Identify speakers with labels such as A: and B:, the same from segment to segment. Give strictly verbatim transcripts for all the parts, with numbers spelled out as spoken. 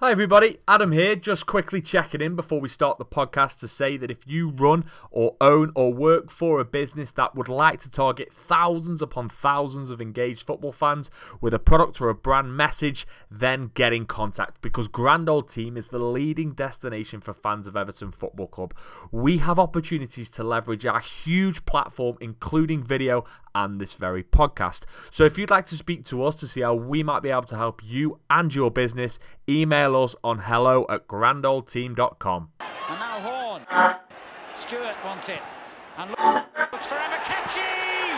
A: Hi everybody, Adam here, just quickly checking in before we start the podcast to say that if you run or own or work for a business that would like to target thousands upon thousands of engaged football fans with a product or a brand message, then get in contact because Grand Old Team is the leading destination for fans of Everton Football Club. We have opportunities to leverage our huge platform including video and this very podcast. So if you'd like to speak to us to see how we might be able to help you and your business, email us on hello at grand old team dot com.
B: And now Horn. Stewart wants it. And looks for Amakechi!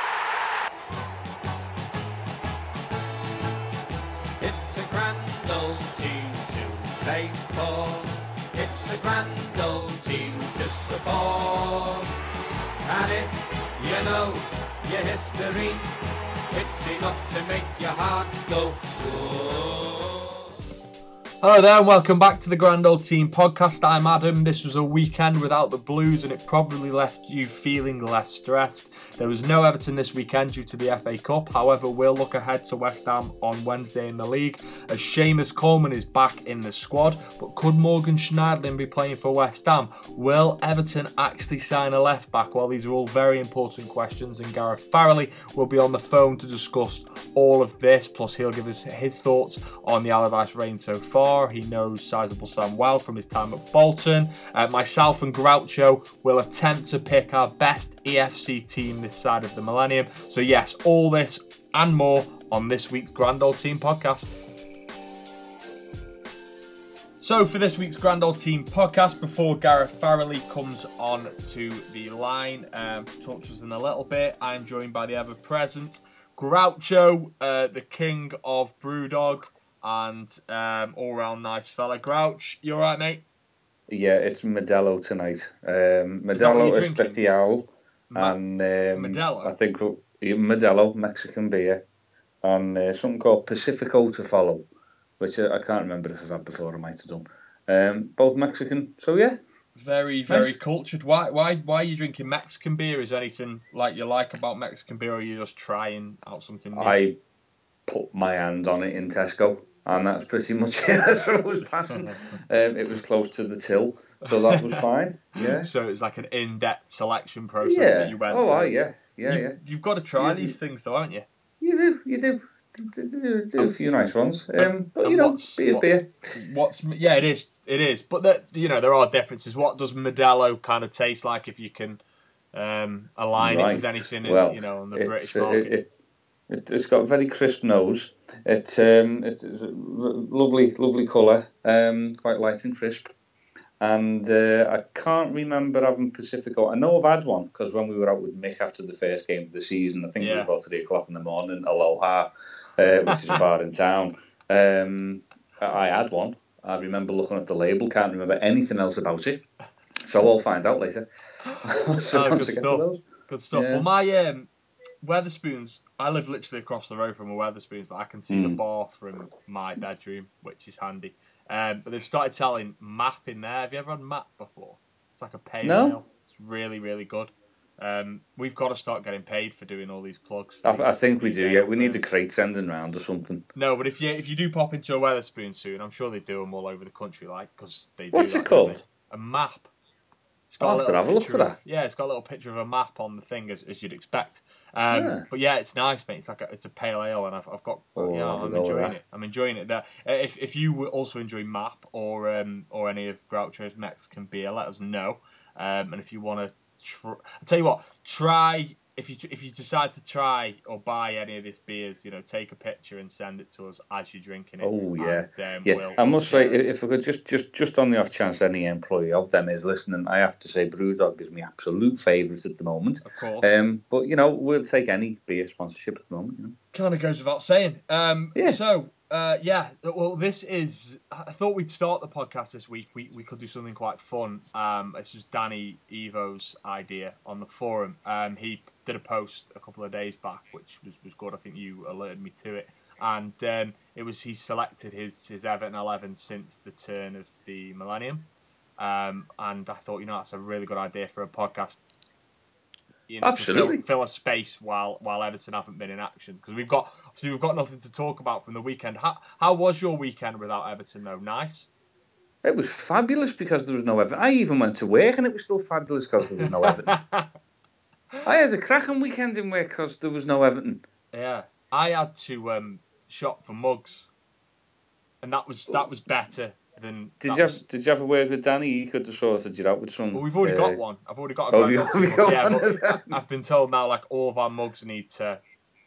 C: It's a grand old team to play for. It's a grand old team to support. And if you know your history, it's enough to make your heart go whoa.
A: Hello there and welcome back to the Grand Old Team podcast. I'm Adam. This was a weekend without the Blues and it probably left you feeling less stressed. There was no Everton this weekend due to the F A Cup. However, we'll look ahead to West Ham on Wednesday in the league as Seamus Coleman is back in the squad. But could Morgan Schneiderlin be playing for West Ham? Will Everton actually sign a left back? Well, these are all very important questions and Gareth Farrelly will be on the phone to discuss all of this. Plus, he'll give us his thoughts on the Allardyce reign so far. He knows Sizable Sam well from his time at Bolton. Uh, myself and Groucho will attempt to pick our best E F C team this side of the millennium. So yes, all this and more on this week's Grand Old Team podcast. So for this week's Grand Old Team podcast, before Gareth Farrelly comes on to the line, um, to talk to us in a little bit, I'm joined by the ever-present Groucho, uh, the king of Brewdog, and um, all-round nice fella. Grouch, you alright, mate?
D: Yeah, it's Modelo tonight. Um, Modelo Especial.
A: Ma-
D: and um,
A: Modelo?
D: I think Modelo, Mexican beer. And uh, something called Pacifico to follow, which I, I can't remember if I've had before, I might have done. Um, both Mexican, so yeah.
A: Very, very
D: nice.
A: cultured. Why, why, why are you drinking Mexican beer? Is there anything like you like about Mexican beer, or are you just trying out something new?
D: I put my hand on it in Tesco. And that's pretty much it. That's what I was passing. Um, it was close to the till, so that was fine. Yeah.
A: So it's like an in-depth selection process
D: yeah.
A: that you went
D: oh,
A: through.
D: Oh, yeah, yeah,
A: you,
D: yeah.
A: You've got to try
D: You
A: these
D: do.
A: things, though, haven't you?
D: You do, you do. Do, do, do a few nice ones. Um, but,
A: and
D: you know,
A: what's,
D: beer,
A: what,
D: beer.
A: What's, yeah, it is. It is. But, there, you know, there are differences. What does Modelo kind of taste like if you can um, align
D: right.
A: it with anything,
D: well,
A: in, you know, on the
D: it's,
A: British
D: uh,
A: market?
D: It, it, it, it's got a very crisp nose. It, um, it's a lovely, lovely colour. Um, quite light and crisp. And uh, I can't remember having Pacifico. I know I've had one because when we were out with Mick after the first game of the season, I think
A: Yeah.
D: it was about three o'clock in the morning, Aloha, uh, which is a bar in town. Um, I had one. I remember looking at the label, can't remember anything else about it. So I'll find out later. so
A: oh, good stuff. Good stuff.
D: Yeah.
A: Well, my um, Weatherspoons, I live literally across the road from a Weatherspoons, but I can see mm. the bar from my bedroom, which is handy. Um, but they've started selling Map in there. Have you ever had Map before? It's like a pale
D: no.
A: ale. It's really, really good. Um, we've got to start getting paid for doing all these plugs.
D: I,
A: these,
D: I think we do, yeah. We
A: things.
D: need a crate sending round or something.
A: No, but if you if you do pop into a Weatherspoon soon, I'm sure they do them all over the country, like, because they do
D: What's
A: that,
D: it called?
A: A Map. It's
D: I'll have to have a look for that.
A: Of, yeah, it's got a little picture of a map on the thing, as, as you'd expect. Um, yeah. But yeah, it's nice, mate. It's like a, it's a pale ale, and I've I've got
D: oh,
A: yeah, I'm enjoying it. I'm enjoying it. There. If if you also enjoy Map or um or any of Groucho's Mexican beer, let us know. Um, and if you want to, tr- I'll tell you what, try. If you if you decide to try or buy any of these beers, you know, take a picture and send it to us as you're drinking it.
D: Oh yeah,
A: and, um,
D: yeah.
A: We'll,
D: I must
A: we'll
D: say, if I could just, just, just on the off chance any employee of them is listening, I have to say Brewdog is my absolute favourite at the moment.
A: Of course.
D: Um, but you know, we'll take any beer sponsorship at the moment. You know?
A: Kind of goes without saying. Um,
D: yeah.
A: So. Uh, yeah, well, this is... I thought we'd start the podcast this week. We we could do something quite fun. Um, this was Danny Evo's idea on the forum. Um, he did a post a couple of days back, which was, was good. I think you alerted me to it. And um, it was he selected his, his Everton eleven since the turn of the millennium. Um, and I thought, you know, that's a really good idea for a podcast. you know,
D: Absolutely.
A: to fill, fill a space while while Everton haven't been in action, because we've got obviously we've got nothing to talk about from the weekend. How how was your weekend without Everton though? Nice.
D: It was fabulous because there was no Everton. I even went to work and it was still fabulous because there was no Everton. I had a cracking weekend in work because there was no Everton.
A: Yeah, I had to um, shop for mugs, and that was that was better than.
D: Did you have,
A: was...
D: Did you have a word with Danny? He could have sorted you out with some.
A: Well, we've already
D: uh,
A: got one. I've already got a.
D: Oh, have you, have you got
A: yeah,
D: one
A: but I've been told now like all of our mugs need to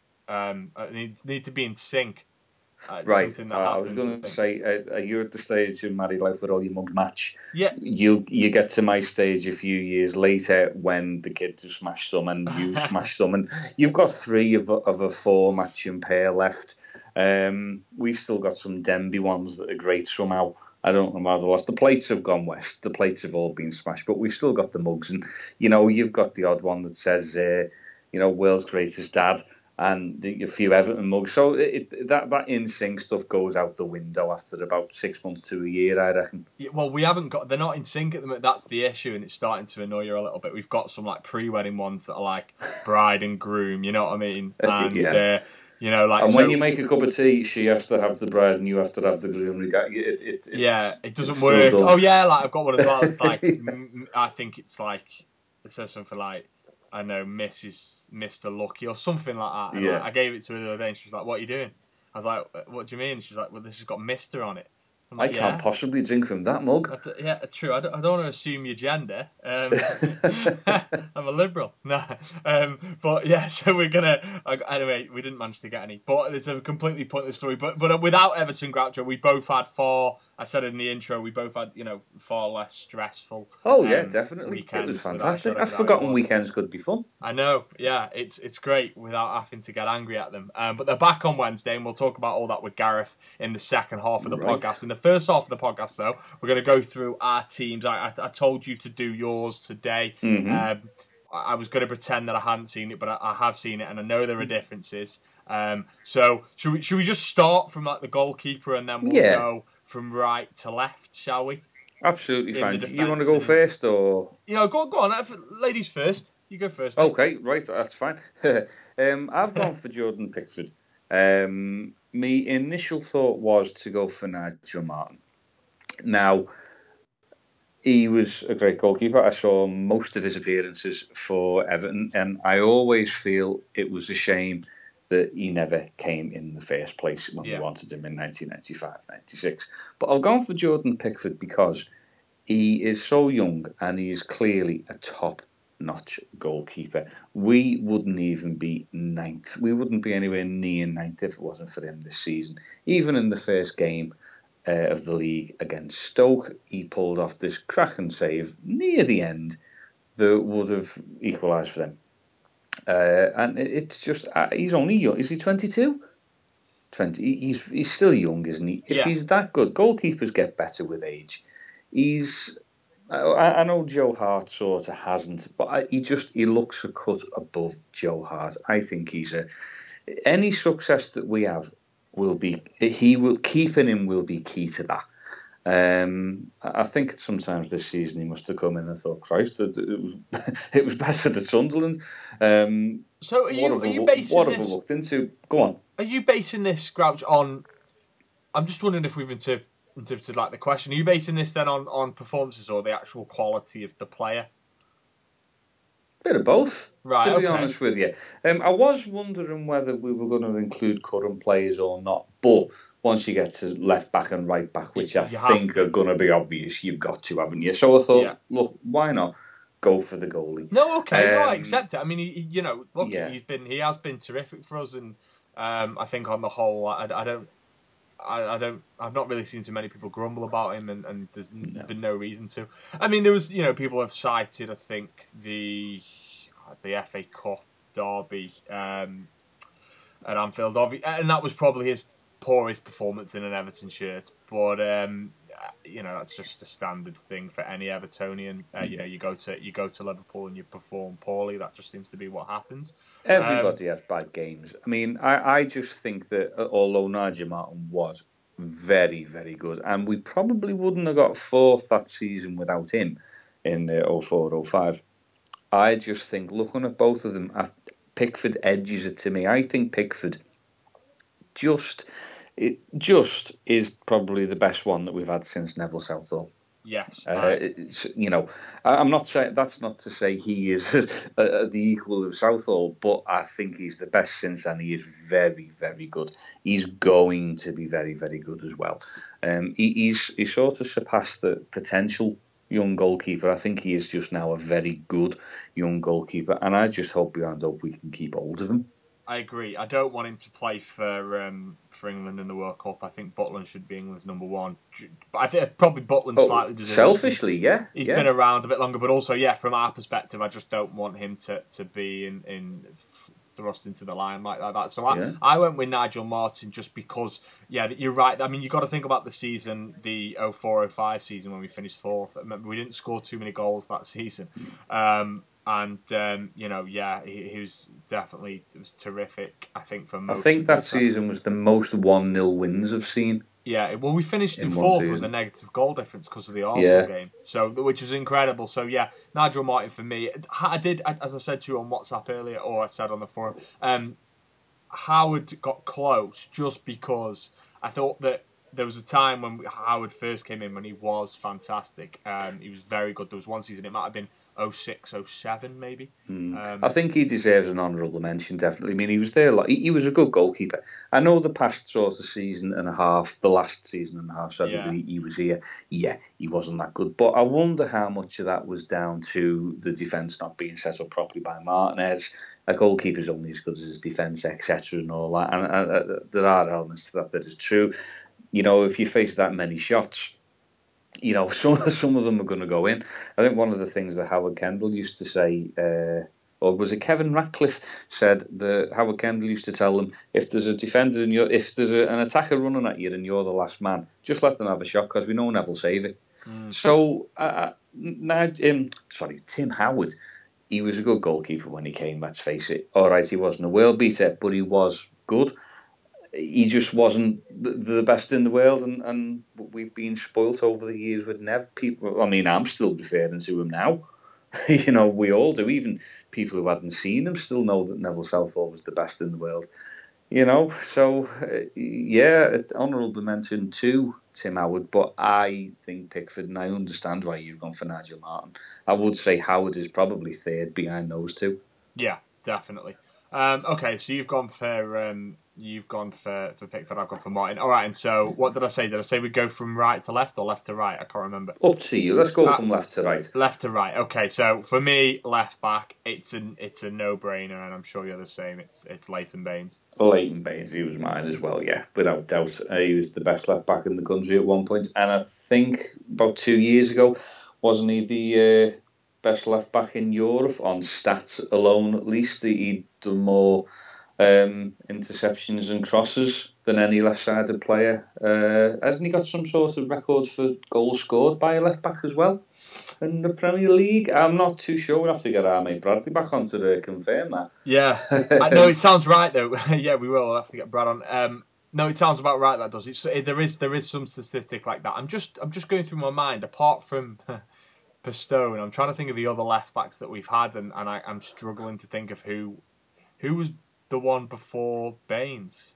A: um need need to be in sync. Uh,
D: right.
A: That
D: uh, I was going to say, uh, are you at the stage in married life where all your mugs match?
A: Yeah.
D: You you get to my stage a few years later when the kids have smashed some and you smash some, and you've got three of a, of a four matching pair left. Um, we've still got some Denby ones that are great somehow. I don't know how they lost. The plates have gone west. The plates have all been smashed, but we've still got the mugs. And, you know, you've got the odd one that says, uh, you know, world's greatest dad, and the, a few Everton mugs. So it, it, that, that in-sync stuff goes out the window after about six months to a year, I reckon.
A: Yeah, well, we haven't got... They're not in sync at the moment. That's the issue, and it's starting to annoy you a little bit. We've got some, like, pre-wedding ones that are, like, bride and groom, you know what I mean? And, yeah. uh, you know, like...
D: And
A: so,
D: when you make a cup of tea, she has to have the bride and you have to have the groom. It, it, it,
A: yeah, it doesn't work. Oh, yeah, like, I've got one as well. It's like... m- I think it's, like... It says something like... I know, Missus Mister Lucky or something like that. And
D: yeah.
A: I, I gave it to her the other day and she was like, what are you doing? I was like, what do you mean? She's like, well, this has got Mister on it. I'm like,
D: I can't
A: yeah.
D: possibly drink from that mug.
A: I, yeah, true. I don't, I don't want to assume your gender. Um, I'm a liberal. No. Um, but yeah, so we're going to... Anyway, we didn't manage to get any. But it's a completely pointless story. But but without Everton, Groucho, we both had far... I said in the intro, we both had, you know, far less stressful
D: Oh, yeah,
A: um,
D: definitely. It was fantastic.
A: Without,
D: I've forgotten weekends could be fun.
A: I know, yeah, it's it's great without having to get angry at them. Um, but they're back on Wednesday, and we'll talk about all that with Gareth in the second half of the
D: right.
A: podcast. In the first half of the podcast, though, we're going to go through our teams. I, I, I told you to do yours today.
D: Mm-hmm.
A: Um, I was going to pretend that I hadn't seen it, but I, I have seen it, and I know there are differences. Um, so should we should we just start from like the goalkeeper, and then we'll
D: yeah.
A: go from right to left, shall we?
D: Absolutely fine. You want to go
A: and,
D: first, or
A: you know, go go on, ladies first. You go first. Mate.
D: Okay, right, that's fine. um, I've gone for Jordan Pickford. Um, my initial thought was to go for Nigel Martin. Now, he was a great goalkeeper. I saw most of his appearances for Everton, and I always feel it was a shame that he never came in the first place when yeah. we wanted him in nineteen ninety-five ninety-six. But I've gone for Jordan Pickford because he is so young and he is clearly a top-notch goalkeeper. We wouldn't even be ninth. We wouldn't be anywhere near ninth if it wasn't for him this season. Even in the first game uh, of the league against Stoke, he pulled off this cracking save near the end that would have equalised for them. Uh, and it's just, uh, he's only young. Is he twenty-two? twenty. He's he's still young, isn't he? If
A: yeah.
D: he's that good, goalkeepers get better with age. He's, I, I know Joe Hart sort of hasn't, but I, he just, he looks a cut above Joe Hart. I think he's a, any success that we have will be, he will, keeping him will be key to that. Um, I think sometimes this season he must have come in and thought, Christ, it, it was it was better than Sunderland. Um,
A: so are you,
D: what
A: are you
D: we,
A: basing
D: what
A: this...
D: have we looked into? Go on.
A: Are you basing this, Grouch, on... I'm just wondering if we've inter- interpreted like the question. Are you basing this then on, on performances or the actual quality of the player?
D: Bit of both,
A: right,
D: to be
A: okay.
D: honest with you. Um, I was wondering whether we were going to include current players or not, but... Once you get to left back and right back, which I
A: you
D: think are going to be obvious, you've got to, haven't you? So I thought,
A: yeah.
D: look, why not go for the goalie?
A: No, okay, um, no, I accept it. I mean, he, you know, look,
D: yeah.
A: he's been, he has been terrific for us, and um, I think on the whole, I, I don't, I, I don't, I've not really seen too many people grumble about him, and, and there's no. been no reason to. I mean, there was, you know, people have cited, I think, the the F A Cup derby um, at Anfield, and that was probably his poorest performance in an Everton shirt, but um, you know, that's just a standard thing for any Evertonian. Uh, you know, you go to you go to Liverpool and you perform poorly. That just seems to be what happens.
D: Everybody
A: um,
D: has bad games. I mean, I, I just think that although Nigel Martin was very, very good, and we probably wouldn't have got fourth that season without him in the oh four oh five. I just think, looking at both of them, Pickford edges it to me. I think Pickford just it just is probably the best one that we've had since Neville Southall.
A: Yes,
D: uh, it's, you know, I'm not saying that's not to say he is uh, the equal of Southall, but I think he's the best since, and he is very, very good. He's going to be very, very good as well. Um, he, he's he sort of surpassed the potential young goalkeeper. I think he is just now a very good young goalkeeper, and I just hope beyond hope we can keep hold of him.
A: I agree. I don't want him to play for um, for England in the World Cup. I think Butland should be England's number one. But I think probably Butland
D: oh,
A: slightly deserves.
D: Selfishly, yeah.
A: He's
D: yeah.
A: been around a bit longer, but also, yeah, from our perspective, I just don't want him to, to be in, in thrust into the limelight like that. So I, yeah. I went with Nigel Martyn just because, yeah, you're right. I mean, you've got to think about the season, the oh four oh five season when we finished fourth. Remember, we didn't score too many goals that season. Um, And, um, you know, yeah, he, he was definitely it was terrific, I think, for most
D: I think
A: of
D: that season was the most one nil wins I've seen.
A: Yeah, well, we finished in, in fourth with a negative goal difference because of the Arsenal yeah. game, so which was incredible. So, yeah, Nigel Martyn for me. I did, as I said to you on WhatsApp earlier, or I said on the forum, um, Howard got close just because I thought that there was a time when Howard first came in when he was fantastic. Um, he was very good. There was one season, it might have been oh six, oh seven maybe.
D: Mm.
A: Um,
D: I think he deserves an honourable mention, definitely. I mean, he was there, like, he, he was a good goalkeeper. I know the past sort of season and a half, the last season and a half, so yeah. he, he was here. Yeah, he wasn't that good. But I wonder how much of that was down to the defence not being set up properly by Martinez. A goalkeeper's only as good as his defence, et cetera and all that. And uh, uh, there are elements to that that is true. You know, if you face that many shots, you know, some some of them are going to go in. I think one of the things that Howard Kendall used to say, uh, or was it Kevin Ratcliffe said that Howard Kendall used to tell them, if there's a defender and you're, if there's a, an attacker running at you and you're the last man, just let them have a shot because we know Neville will save it. Mm. So, uh, now, um, sorry, Tim Howard, he was a good goalkeeper when he came. Let's face it. All right, he wasn't a world beater, but he was good. He just wasn't the best in the world, and, and we've been spoilt over the years with Nev. People, I mean, I'm still referring to him now. You know, we all do. Even people who hadn't seen him still know that Neville Southall was the best in the world. You know, so uh, yeah, honourable mention to Tim Howard, but I think Pickford, and I understand why you've gone for Nigel Martyn. I would say Howard is probably third behind those two.
A: Yeah, definitely. Um, okay, so you've gone for um, you've gone for, for Pickford, I've gone for Martyn. All right, and so what did I say? Did I say we go from right to left or left to right? I can't remember.
D: Up to you. Let's go uh, from left to right.
A: Left to right. Okay, so for me, left back, it's an it's a no brainer, and I'm sure you're the same. It's it's Leighton Baines.
D: Leighton Baines, he was mine as well. Yeah, without doubt, uh, he was the best left back in the country at one point, and I think about two years ago, wasn't he the uh, best left back in Europe on stats alone? At least he'd done more um, interceptions and crosses than any left-sided player. Uh, hasn't he got some sort of records for goals scored by a left back as well in the Premier League? I'm not too sure. We'll have to get our mate Bradley back on to uh, confirm that.
A: Yeah, I know it sounds right though. Yeah, we will. We'll have to get Brad on. Um, no, it sounds about right. That does. It's it, there is there is some statistic like that. I'm just I'm just going through my mind. Apart from Pistone, I'm trying to think of the other left backs that we've had, and, and I, I'm struggling to think of who who was the one before Baines.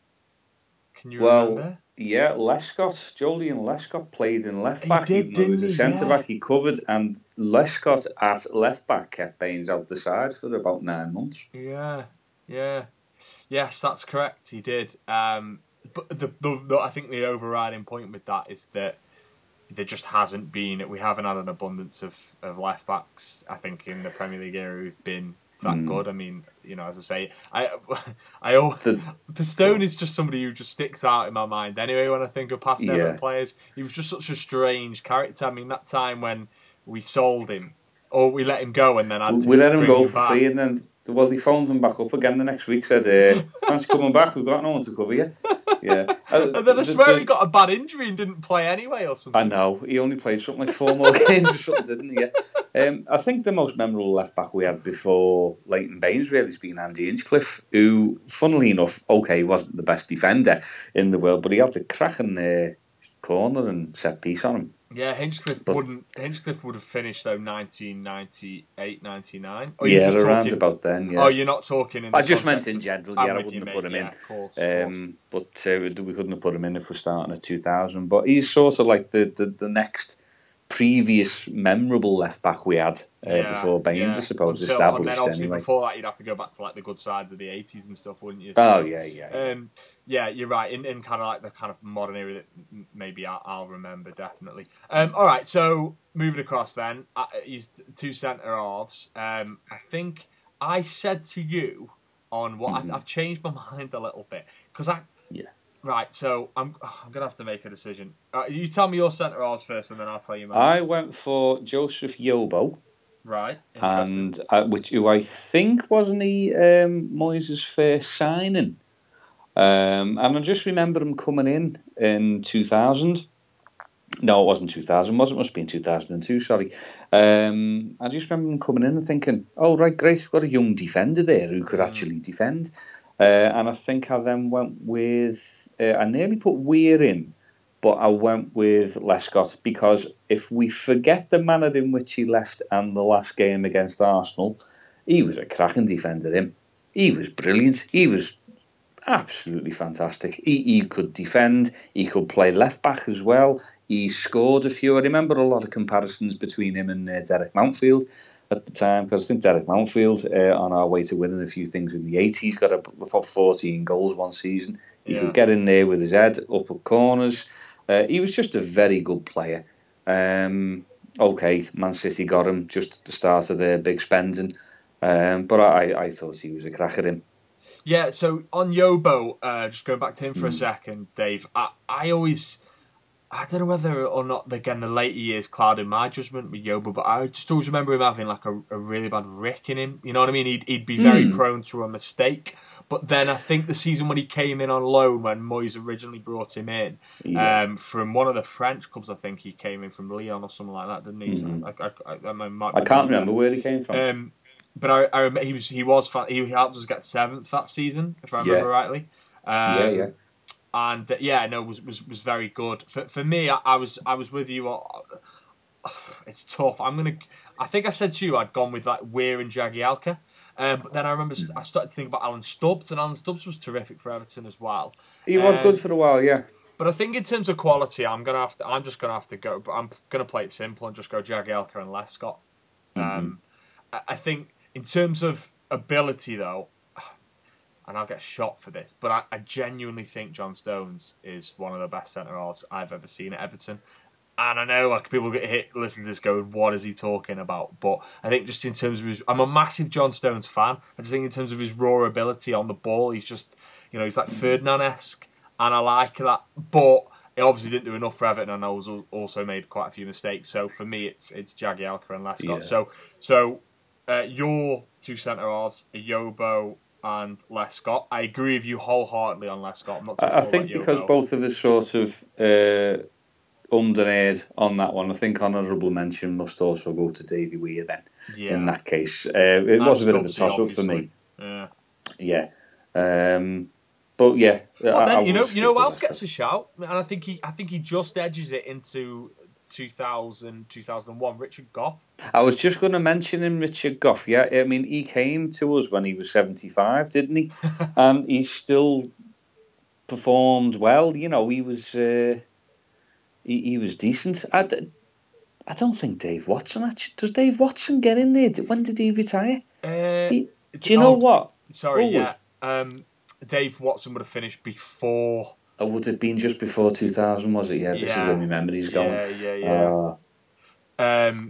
A: Can you
D: well,
A: remember?
D: Yeah, Lescott, Julian Lescott played in left back.
A: He did, didn't
D: he was a centre
A: yeah.
D: back. He covered, and Lescott at left back kept Baines out the side for about nine months.
A: Yeah, yeah, yes, that's correct. He did. Um, but the, the, the I think the overriding point with that is that there just hasn't been. We haven't had an abundance of, of left backs. I think in the Premier League era who've been that mm. good. I mean, you know, as I say, I, I, the, Pistone is just somebody who just sticks out in my mind. Anyway, when I think of past yeah. Everton players, he was just such a strange character. I mean, that time when we sold him, or we let him go, and then had to
D: we let him
A: bring
D: go
A: him
D: for
A: back.
D: free, and then well, they phoned him back up again the next week. Said, uh, "Thanks for coming back. We've got no one to cover you." Yeah,
A: uh, and then I swear the, the, he got a bad injury and didn't play anyway, or something.
D: I know he only played something like four more games or something, didn't he? Yeah. Um, I think the most memorable left back we had before Leighton Baines really has been Andy Hinchcliffe, who, funnily enough, okay, wasn't the best defender in the world, but he had a cracking uh, corner and set piece on him.
A: Yeah, Hinchcliffe
D: But-
A: wouldn't. Hinchcliffe would have finished though nineteen ninety-eight, ninety-nine. Or
D: yeah,
A: you're just
D: around
A: talking,
D: about then. Yeah.
A: Oh, you're not talking in.
D: I
A: the
D: just meant
A: context
D: in
A: of-
D: general.
A: I'm
D: Yeah, I
A: with
D: wouldn't
A: you,
D: have put
A: mate.
D: him
A: Yeah,
D: in.
A: of course. Of course.
D: Um, but uh, we couldn't have put him in if we're starting at two thousand. But he's sort of like the, the, the next previous memorable left back we had uh,
A: Yeah,
D: before Baines,
A: yeah.
D: I suppose,
A: Until-
D: established
A: And then obviously
D: anyway.
A: before that, you'd have to go back to like the good sides of the eighties and stuff, wouldn't you?
D: Oh
A: So,
D: yeah, yeah. yeah.
A: Um, yeah, you're right. In, in kind of like the kind of modern era that m- maybe I'll, I'll remember definitely. Um, all right, so moving across then, uh, he's two centre halves. Um, I think I said to you on what
D: Mhm.
A: I, I've changed my mind a little bit because I.
D: Yeah.
A: Right, so I'm I'm gonna have to make a decision. Uh, you tell me your centre halves first, and then I'll tell you mine.
D: I went for Joseph Yobo,
A: Right, interesting.
D: and uh, which who I think wasn't he um, Moyes' first signing. Um, and I just remember him coming in in two thousand. No, it wasn't two thousand, was it? Must have been two thousand two, sorry. Um, I just remember him coming in and thinking, oh, right, great, we've got a young defender there who could
A: Mm.
D: actually defend. Uh, and I think I then went with, uh, I nearly put Weir in, but I went with Lescott because if we forget the manner in which he left and the last game against Arsenal, he was a cracking defender, him. He was brilliant. He was absolutely fantastic. He, he could defend. He could play left back as well. He scored a few. I remember a lot of comparisons between him and uh, Derek Mountfield at the time, because I think Derek Mountfield, uh, on our way to winning a few things in the eighties, got about fourteen goals one season. He
A: Yeah.
D: could get in there with his head, up at corners. Uh, he was just a very good player. Um, okay, Man City got him just at the start of their big spending. Um, but I, I thought he was a cracker, him.
A: Yeah, so on Yobo, uh, just going back to him for a
D: Mm.
A: second, Dave, I, I always, I don't know whether or not, again, the later years clouded my judgment with Yobo, but I just always remember him having like a, a really bad rick in him. You know what I mean? He'd, he'd be very
D: Mm.
A: prone to a mistake. But then I think the season when he came in on loan, when Moyes originally brought him in,
D: Yeah.
A: um, from one of the French clubs, I think he came in from Lyon or something like that, didn't he?
D: Mhm.
A: I, I, I, I, might
D: I
A: be
D: can't
A: wrong
D: remember where he came from.
A: there. Um, But I, I remember he was he was fa- he helped us get seventh that season, if I remember
D: Yeah.
A: rightly. Um,
D: yeah, yeah.
A: And uh, yeah, no, was was was very good. For for me, I, I was I was with you. On, it's tough. I'm gonna. I think I said to you I'd gone with like Weir and Jagielka, um, but then I remember st- I started to think about Alan Stubbs, and Alan Stubbs was terrific for Everton as well.
D: He was
A: um,
D: good for a while, yeah.
A: But I think in terms of quality, I'm gonna have to. I'm just gonna have to go. But I'm gonna play it simple and just go Jagielka and Lescott. Um, I, I think in terms of ability, though, and I'll get shot for this, but I, I genuinely think John Stones is one of the best centre halves I've ever seen at Everton. And I know like people get hit, listen to this, going, "What is he talking about?" But I think just in terms of his, I'm a massive John Stones fan. I just think in terms of his raw ability on the ball, he's just, you know, he's like Ferdinand-esque, and I like that. But he obviously didn't do enough for Everton, and I was also made quite a few mistakes. So for me, it's it's Jagielka and Lescott.
D: Yeah.
A: So so uh, your two centre halves are Yobo and Lescott. I agree with you wholeheartedly on Lescott. I'm not too
D: I,
A: sure
D: I think
A: about
D: because
A: Yobo.
D: both of us sort of uh, underaired on that one, I think honourable mention must also go to Davy Weir then,
A: yeah.
D: in that case. Uh, it
A: And
D: was a bit of a
A: Stubbsy,
D: toss-up for me.
A: obviously. Yeah.
D: Yeah. Um, but yeah.
A: But
D: I,
A: then
D: I
A: you know,
D: will
A: you know who
D: stick
A: else
D: with
A: gets a shout, and I think he, I think he just edges it into two thousand, two thousand one. Richard Goff.
D: I was just going to mention him, Richard Goff. Yeah, I mean, he came to us when he was seventy-five, didn't he? And he still performed well. You know, he was uh, he, he was decent. I, d- I don't think Dave Watson actually. Does Dave Watson get in there? When did he retire?
A: Uh,
D: He, do you know
A: oh,
D: what?
A: Sorry,
D: Who was-
A: yeah. Um, Dave Watson would have finished before.
D: Or would it have been just before two thousand, was it? Yeah, this
A: Yeah.
D: is where my memory's going.
A: Yeah, yeah, yeah.
D: Uh,
A: Um,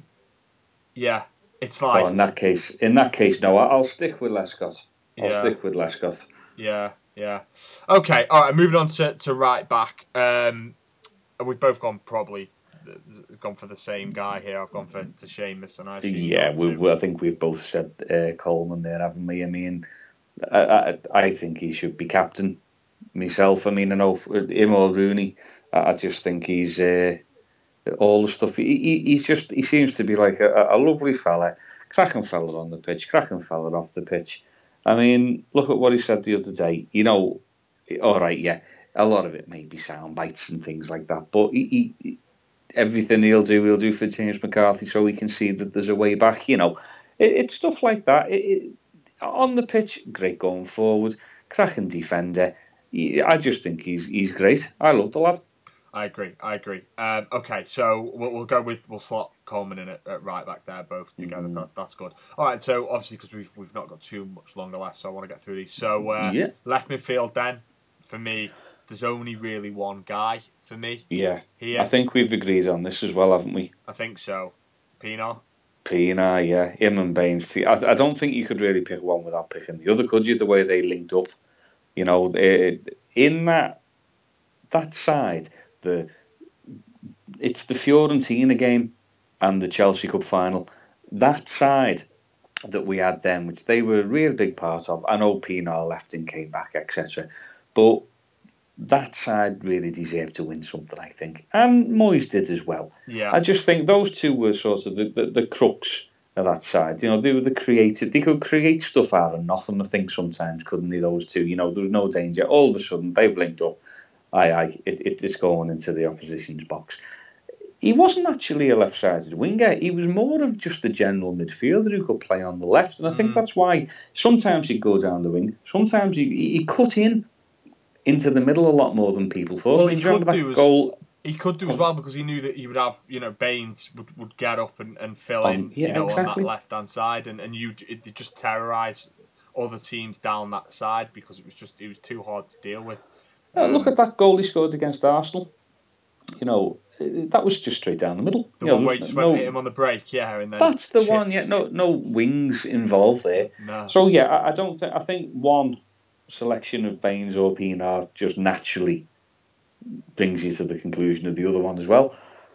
A: yeah, it's
D: well,
A: like
D: in that case, in that case, no, I- I'll stick with Lescott. I'll
A: Yeah.
D: stick with Lescott.
A: yeah, yeah. Okay, all right. Moving on to, to right back. Um, we've both gone probably gone for the same guy here. I've gone for, for Seamus, and I assume you
D: Yeah,
A: have
D: we,
A: too.
D: we, I think we've both said uh, Coleman there, haven't we? I mean, I, I, I think he should be captain myself. I mean, I know him or Rooney, I, I just think he's uh, all the stuff. He, he, he's just, he seems to be like a, a lovely fella, cracking fella on the pitch, cracking fella off the pitch. I mean, look at what he said the other day. You know, all right, yeah, a lot of it may be sound bites and things like that, but he, he everything he'll do, he'll do for James McCarthy so he can see that there's a way back. You know, it, it's stuff like that. It, it, on the pitch, great going forward, cracking defender. He, I just think he's he's great. I love the lad.
A: I agree. I agree. Um, okay, so we'll, we'll go with we'll slot Coleman in at, at right back there, both together. Mm. That, that's good. All right. So obviously, because we've we've not got too much longer left, so I want to get through these. So uh, yeah. left midfield then for me, there's only really one guy for me.
D: Yeah.
A: Here.
D: I think we've agreed on this as well, haven't we?
A: I think so. Pienaar.
D: Pienaar, yeah. Him and Baines. I, I don't think you could really pick one without picking the other, could you? The way they linked up, you know, in that that side, the. It's the Fiorentina game and the Chelsea Cup final. That side that we had then, which they were a real big part of. I know Pienaar left and came back, et cetera. But that side really deserved to win something, I think. And Moyes did as well.
A: Yeah.
D: I just think those two were sort of the, the, the crux of that side. You know, they were the creative. They could create stuff out of nothing, I think, sometimes, couldn't they, those two? You know, there was no danger. All of a sudden, they've linked up. Aye, aye, it, it, it's going into the opposition's box. He wasn't actually a left-sided winger. He was more of just a general midfielder who could play on the left. And I think mm. that's why sometimes he'd go down the wing. Sometimes he, he cut in into the middle a lot more than people thought.
A: Well, he could do as, goal? He could do as well because he knew that he would have, you know, Baines would, would get up and, and fill um, in, yeah, you know, exactly. on that left-hand side. And, and you it just terrorise other teams down that side because it was just it was too hard to deal with.
D: Yeah, um, look at that goal he scored against Arsenal. You know, that was just straight down the middle.
A: The
D: you
A: one
D: know,
A: where you just no, went hit him on the break, yeah, and then
D: that's the
A: chips.
D: one. Yeah, no, no wings involved there.
A: No.
D: So yeah, I, I don't think. I think one selection of Baines or Pienaar just naturally brings you to the conclusion of the other one as well.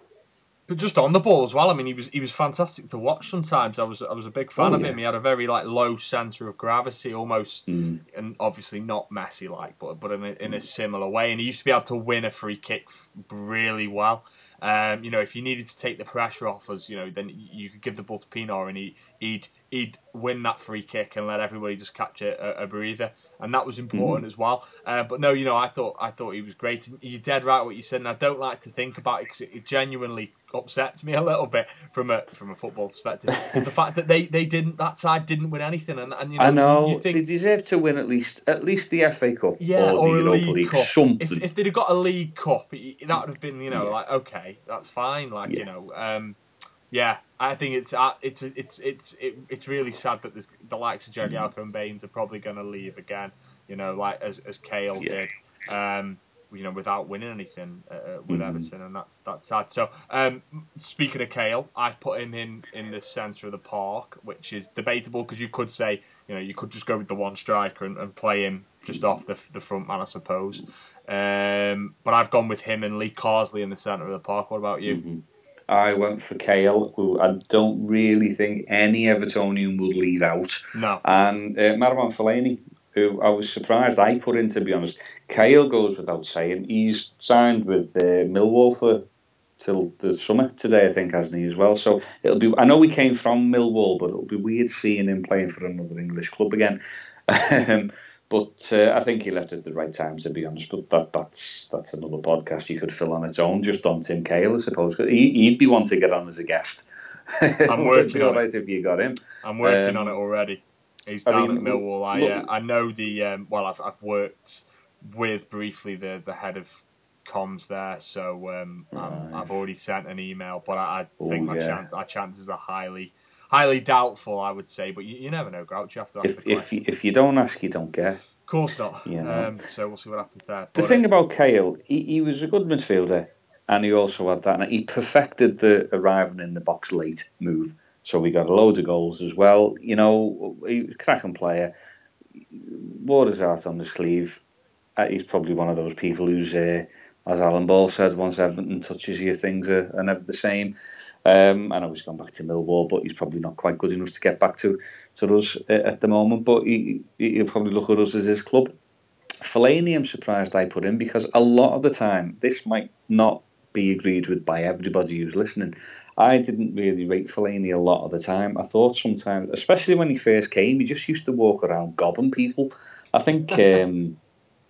A: But just on the ball as well. I mean, he was he was fantastic to watch. Sometimes I was I was a big fan oh, of yeah. him. He had a very like low centre of gravity, almost, mm. and obviously not Messi like, but but in a, in a similar way. And he used to be able to win a free kick really well. Um, you know, if you needed to take the pressure off us, you know, then you could give the ball to Pienaar and he, he'd he'd win that free kick and let everybody just catch a, a breather, and that was important mm. as well. Uh, but no, you know, I thought I thought he was great. And you're dead right what you said, and I don't like to think about it because it, it genuinely upsets me a little bit from a from a football perspective. It's the fact that they, they didn't that side didn't win anything, and, and you know,
D: I know
A: you think,
D: they deserve to win at least at least the F A Cup
A: yeah,
D: or,
A: or
D: the
A: a
D: Europa
A: League
D: League,
A: Cup.
D: something.
A: If, if they'd have got a League Cup, that would have been, you know,
D: yeah.
A: like okay, that's fine. Like
D: yeah.
A: you know, um, yeah, I think it's uh, it's it's it's it, it's really sad that there's, the likes of Jagielka mm. and Baines are probably going to leave again. You know, like as as Cahill yeah. did. Um, you know, without winning anything uh, with mm. Everton, and that's that's sad. So, um, speaking of Cahill, I've put him in in the centre of the park, which is debatable because you could say, you know, you could just go with the one striker and, and play him just off the the front man, I suppose. Um, but I've gone with him and Lee Carsley in the centre of the park. What about you?
D: Mm-hmm. I went for Cahill, who I don't really think any Evertonian would leave out.
A: No.
D: And uh, Marwan Fellaini, who I was surprised I put in, to be honest. Cahill goes without saying. He's signed with uh, Millwall for till the summer today, I think, hasn't he, as well? So it'll be. I know he came from Millwall, but it'll be weird seeing him playing for another English club again. um, but uh, I think he left at the right time, to be honest. But that that's that's another podcast you could fill on its own, just on Tim Cahill, I suppose. He, he'd be one to get on as a guest.
A: I'm working on
D: right
A: it.
D: If you got him.
A: I'm working um, on it already. He's down I mean, at Millwall. I uh, I know the um, well. I've I've worked with briefly the, the head of comms there, so um, nice. I've already sent an email. But I, I think Ooh, my yeah. chance our chances are highly highly doubtful. I would say, but you, you never know, Grouch. You have to ask
D: if,
A: the question.
D: If you, if you don't ask, you don't get.
A: Of course not.
D: You know.
A: um, so we'll see what happens there.
D: The
A: but,
D: thing
A: uh,
D: about Cahill, he, he was a good midfielder, and he also had that. He perfected the arriving in the box late move. So we got a load of goals as well. You know, he was a cracking player. Wore his heart on the sleeve. Uh, he's probably one of those people who's, uh, as Alan Ball said, once Everton touches you, things are, are never the same. Um, I know he's gone back to Millwall, but he's probably not quite good enough to get back to, to us uh, at the moment. But he, he'll probably look at us as his club. Fellaini, I'm surprised I put in because a lot of the time, this might not be agreed with by everybody who's listening. I didn't really rate Fellaini a lot of the time. I thought sometimes, especially when he first came, he just used to walk around gobbing people. I think um,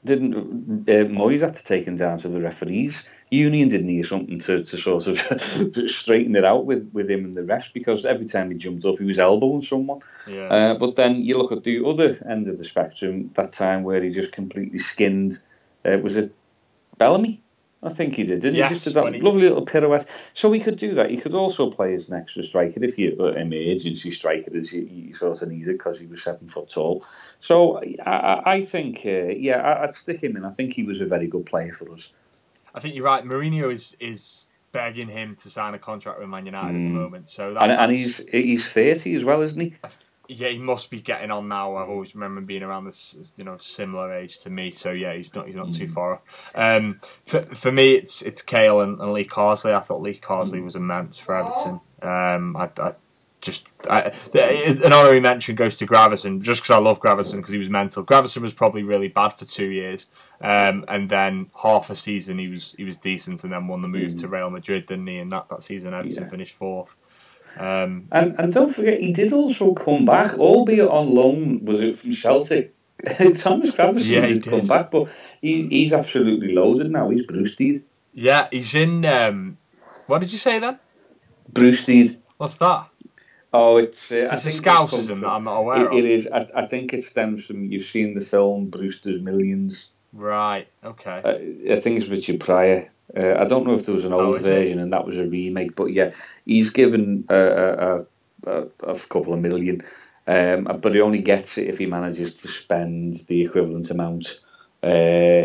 D: didn't uh, Moyes had to take him down to the referees union, didn't he, or something to, to sort of straighten it out with, with him and the rest, because every time he jumped up he was elbowing someone.
A: Yeah.
D: Uh, but then you look at the other end of the spectrum, that time where he just completely skinned, uh, was it Bellamy? I think he did, didn't
A: yes,
D: he? Just did that
A: he...
D: lovely little pirouette. So he could do that. He could also play as an extra striker if you, uh, emergency striker, as you, you sort of needed, because he was seven foot tall. So I, I think, uh, yeah, I'd stick him in. I think he was a very good player for us.
A: I think you're right. Mourinho is is begging him to sign a contract with Man United mm. at the moment. So that,
D: and, and he's he's thirty as well, isn't he?
A: Yeah, he must be getting on now. I always remember him being around this, you know, similar age to me. So yeah, he's not he's not mm. too far off. Um, for for me, it's it's Cahill and, and Lee Carsley. I thought Lee Carsley was immense for Everton. Um, I, I just I, an honorary mention goes to Gravesen, just because I love Gravesen because he was mental. Gravesen was probably really bad for two years, um, and then half a season he was he was decent, and then won the move mm. to Real Madrid, didn't he? And that, that season Everton yeah. finished fourth. Um,
D: and and don't forget, he did also come back, albeit on loan. Was it from Celtic? Thomas Gravesen
A: yeah,
D: did, did come back, but he, he's absolutely loaded now. He's Brewsteed.
A: Yeah, he's in. Um, what did you say then?
D: Brewsteed.
A: What's that?
D: Oh, it's uh,
A: it's a Scousism that I'm not aware
D: it,
A: of.
D: It is. I, I think it stems from, you've seen the film Brewster's Millions.
A: Right. Okay.
D: Uh, I think it's Richard Pryor. Uh, I don't know if there was an old oh, version it? and that was a remake, but yeah, he's given a, a, a, a couple of million, um, but he only gets it if he manages to spend the equivalent amount uh,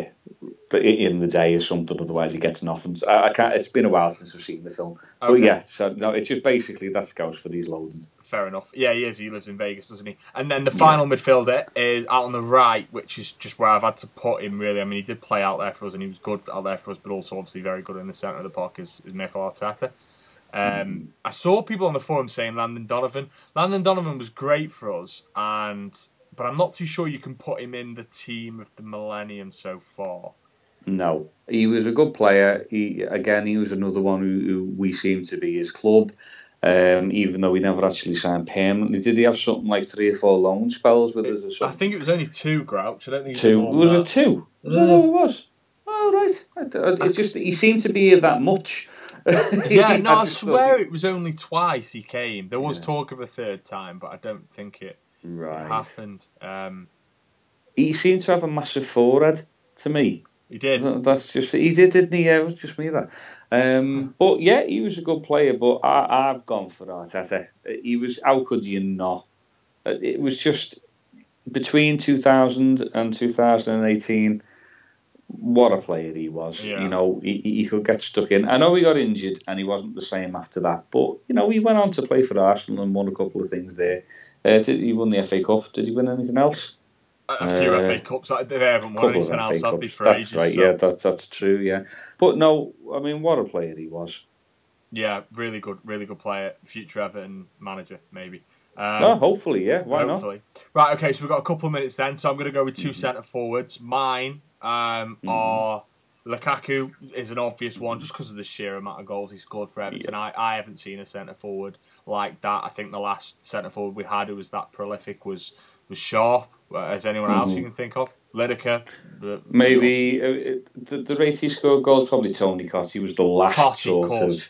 D: in the day or something. Otherwise, he gets nothing. So I, I can't. It's been a while since I've seen the film, okay. but yeah, so no, it's just basically that's Scouseford. He's loaded.
A: Fair enough. Yeah, he is. He lives in Vegas, doesn't he? And then the final yeah. midfielder is out on the right, which is just where I've had to put him, really. I mean, he did play out there for us, and he was good out there for us, but also obviously very good in the centre of the park, is, is Mikel Arteta. Um, mm. I saw people on the forum saying Landon Donovan. Landon Donovan was great for us, and but I'm not too sure you can put him in the team of the millennium so far.
D: No. He was a good player. He Again, he was another one who, who we seem to be his club. Um, even though he never actually signed permanently. Did he have something like three or four loan spells with us or something?
A: I think it was only two, Grouch. I don't think
D: two. It was, was it two? Was mm. that all it was? Oh, right. I, I, it just he seemed to be here that much.
A: yeah, no, I, I swear it was only twice he came. There was yeah. talk of a third time, but I don't think it,
D: right.
A: it happened. Um,
D: he seemed to have a massive forehead to me.
A: He did.
D: That's just he did, didn't he? Yeah, it was just me that. Um, but yeah, he was a good player. But I, I've gone for Arteta. He was. How could you not? It was just between two thousand and two thousand eighteen. What a player he was. Yeah. You know, he, he could get stuck in. I know he got injured and he wasn't the same after that. But you know, he went on to play for Arsenal and won a couple of things there. Uh, did he won the F A Cup? Did he win anything else?
A: A few uh, F A Cups. They haven't won anything else, have they, for
D: that's
A: ages?
D: Right, so. yeah, that, that's true, yeah. But no, I mean, what a player he was.
A: Yeah, really good, really good player. Future Everton manager, maybe. Um,
D: no, hopefully, yeah. Why
A: hopefully. not? Right, okay, so we've got a couple of minutes then, so I'm going to go with two mm-hmm. centre forwards. Mine um, mm-hmm. are Lukaku is an obvious one just because of the sheer amount of goals he scored for Everton. Yeah. I, I haven't seen a centre forward like that. I think the last centre forward we had who was that prolific was was Sharp. As anyone else mm-hmm. you can think of? Lineker?
D: Maybe uh, the, the rate he scored goals, probably Tony Cottee. He was the last Cottee, sort of.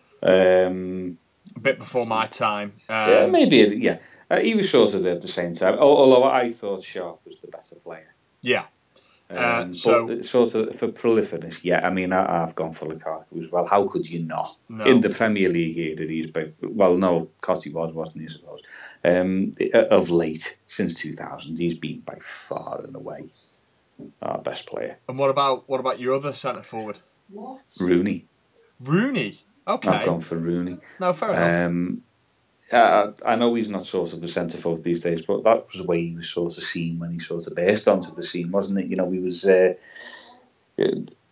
D: Um,
A: a bit before my time. Um,
D: yeah, maybe, yeah. Uh, he was sort of there at the same time, although I thought Sharp was the better player.
A: Yeah.
D: Um, uh, so but sort of for proliferness, yeah. I mean, I, I've gone for Lukaku as well. How could you not?
A: No.
D: In the Premier League here, that he's been, well, no, Cottee was, wasn't he? I suppose. Um, of late, since two thousand, he's been by far and away our best player.
A: And what about what about your other centre forward?
D: What? Rooney.
A: Rooney. Okay.
D: I've gone for Rooney.
A: No, fair enough.
D: Um, I, I know he's not sort of a centre forward these days, but that was the way he was sort of seen when he sort of burst onto the scene, wasn't it? You know, he was a uh,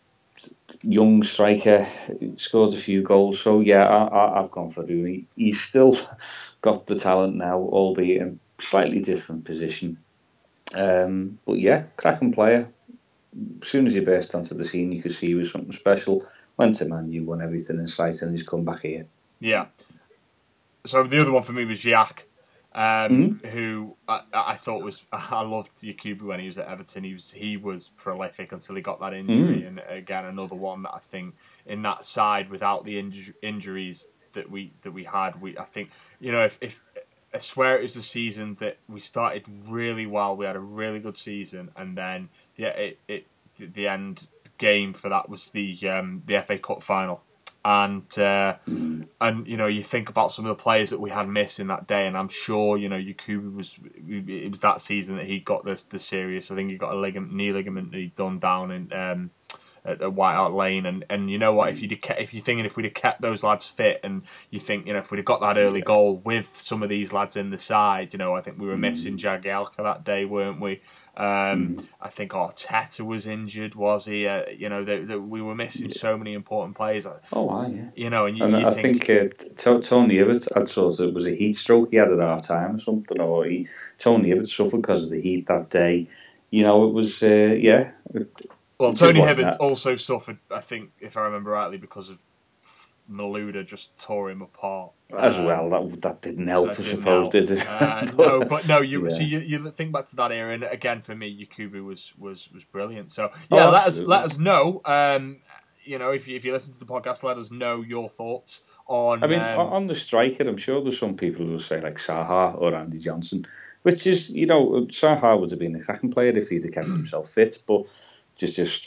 D: young striker, scored a few goals. So yeah, I, I, I've gone for Rooney. He's still got the talent now, albeit in a slightly different position. Um, but yeah, cracking player. As soon as he burst onto the scene, you could see he was something special. Went to Man U, won everything in sight, and he's come back here.
A: Yeah. So the other one for me was Yak. um, mm. who I, I thought was I loved Yakubu when he was at Everton. He was he was prolific until he got that injury, mm. and again another one that I think in that side without the inju- injuries that we that we had, we I think you know if if. I swear it was the season that we started really well. We had a really good season, and then yeah, it, it the end game for that was the um, the F A Cup final, and uh, and you know you think about some of the players that we had missing that day, and I'm sure you know Yakubu was it was that season that he got the the serious. I think he got a ligament, knee ligament that he'd done down in. Um, At, at White Hart Lane, and, and you know what? If you if you're thinking if we'd have kept those lads fit, and you think you know if we'd have got that early goal with some of these lads in the side, you know I think we were missing Jagielka that day, weren't we? Um, I think Arteta was injured, was he? Uh, you know that we were missing so many important players.
D: Oh, aye, yeah.
A: You know, and, you,
D: and
A: you
D: I
A: think,
D: think uh, Tony Hibbert had sort of it was a heat stroke he had at half time or something, or he Tony Hibbert suffered because of the heat that day. You know, it was uh, yeah. It,
A: Well, Tony Hibbert also suffered, I think, if I remember rightly, because of Malouda just tore him apart.
D: As um, well, that that didn't help, that I didn't suppose, help. did it?
A: Uh, no, but no, you yeah. see, you, you think back to that era, and again, for me, Yakubu was was was brilliant. So yeah, oh, let us let us know. Um, you know, if you if you listen to the podcast, let us know your thoughts on.
D: I mean,
A: um,
D: on the striker, I'm sure there's some people who will say like Zaha or Andy Johnson, which is you know Zaha would have been a cracking player if he'd have kept himself fit, but. Just, just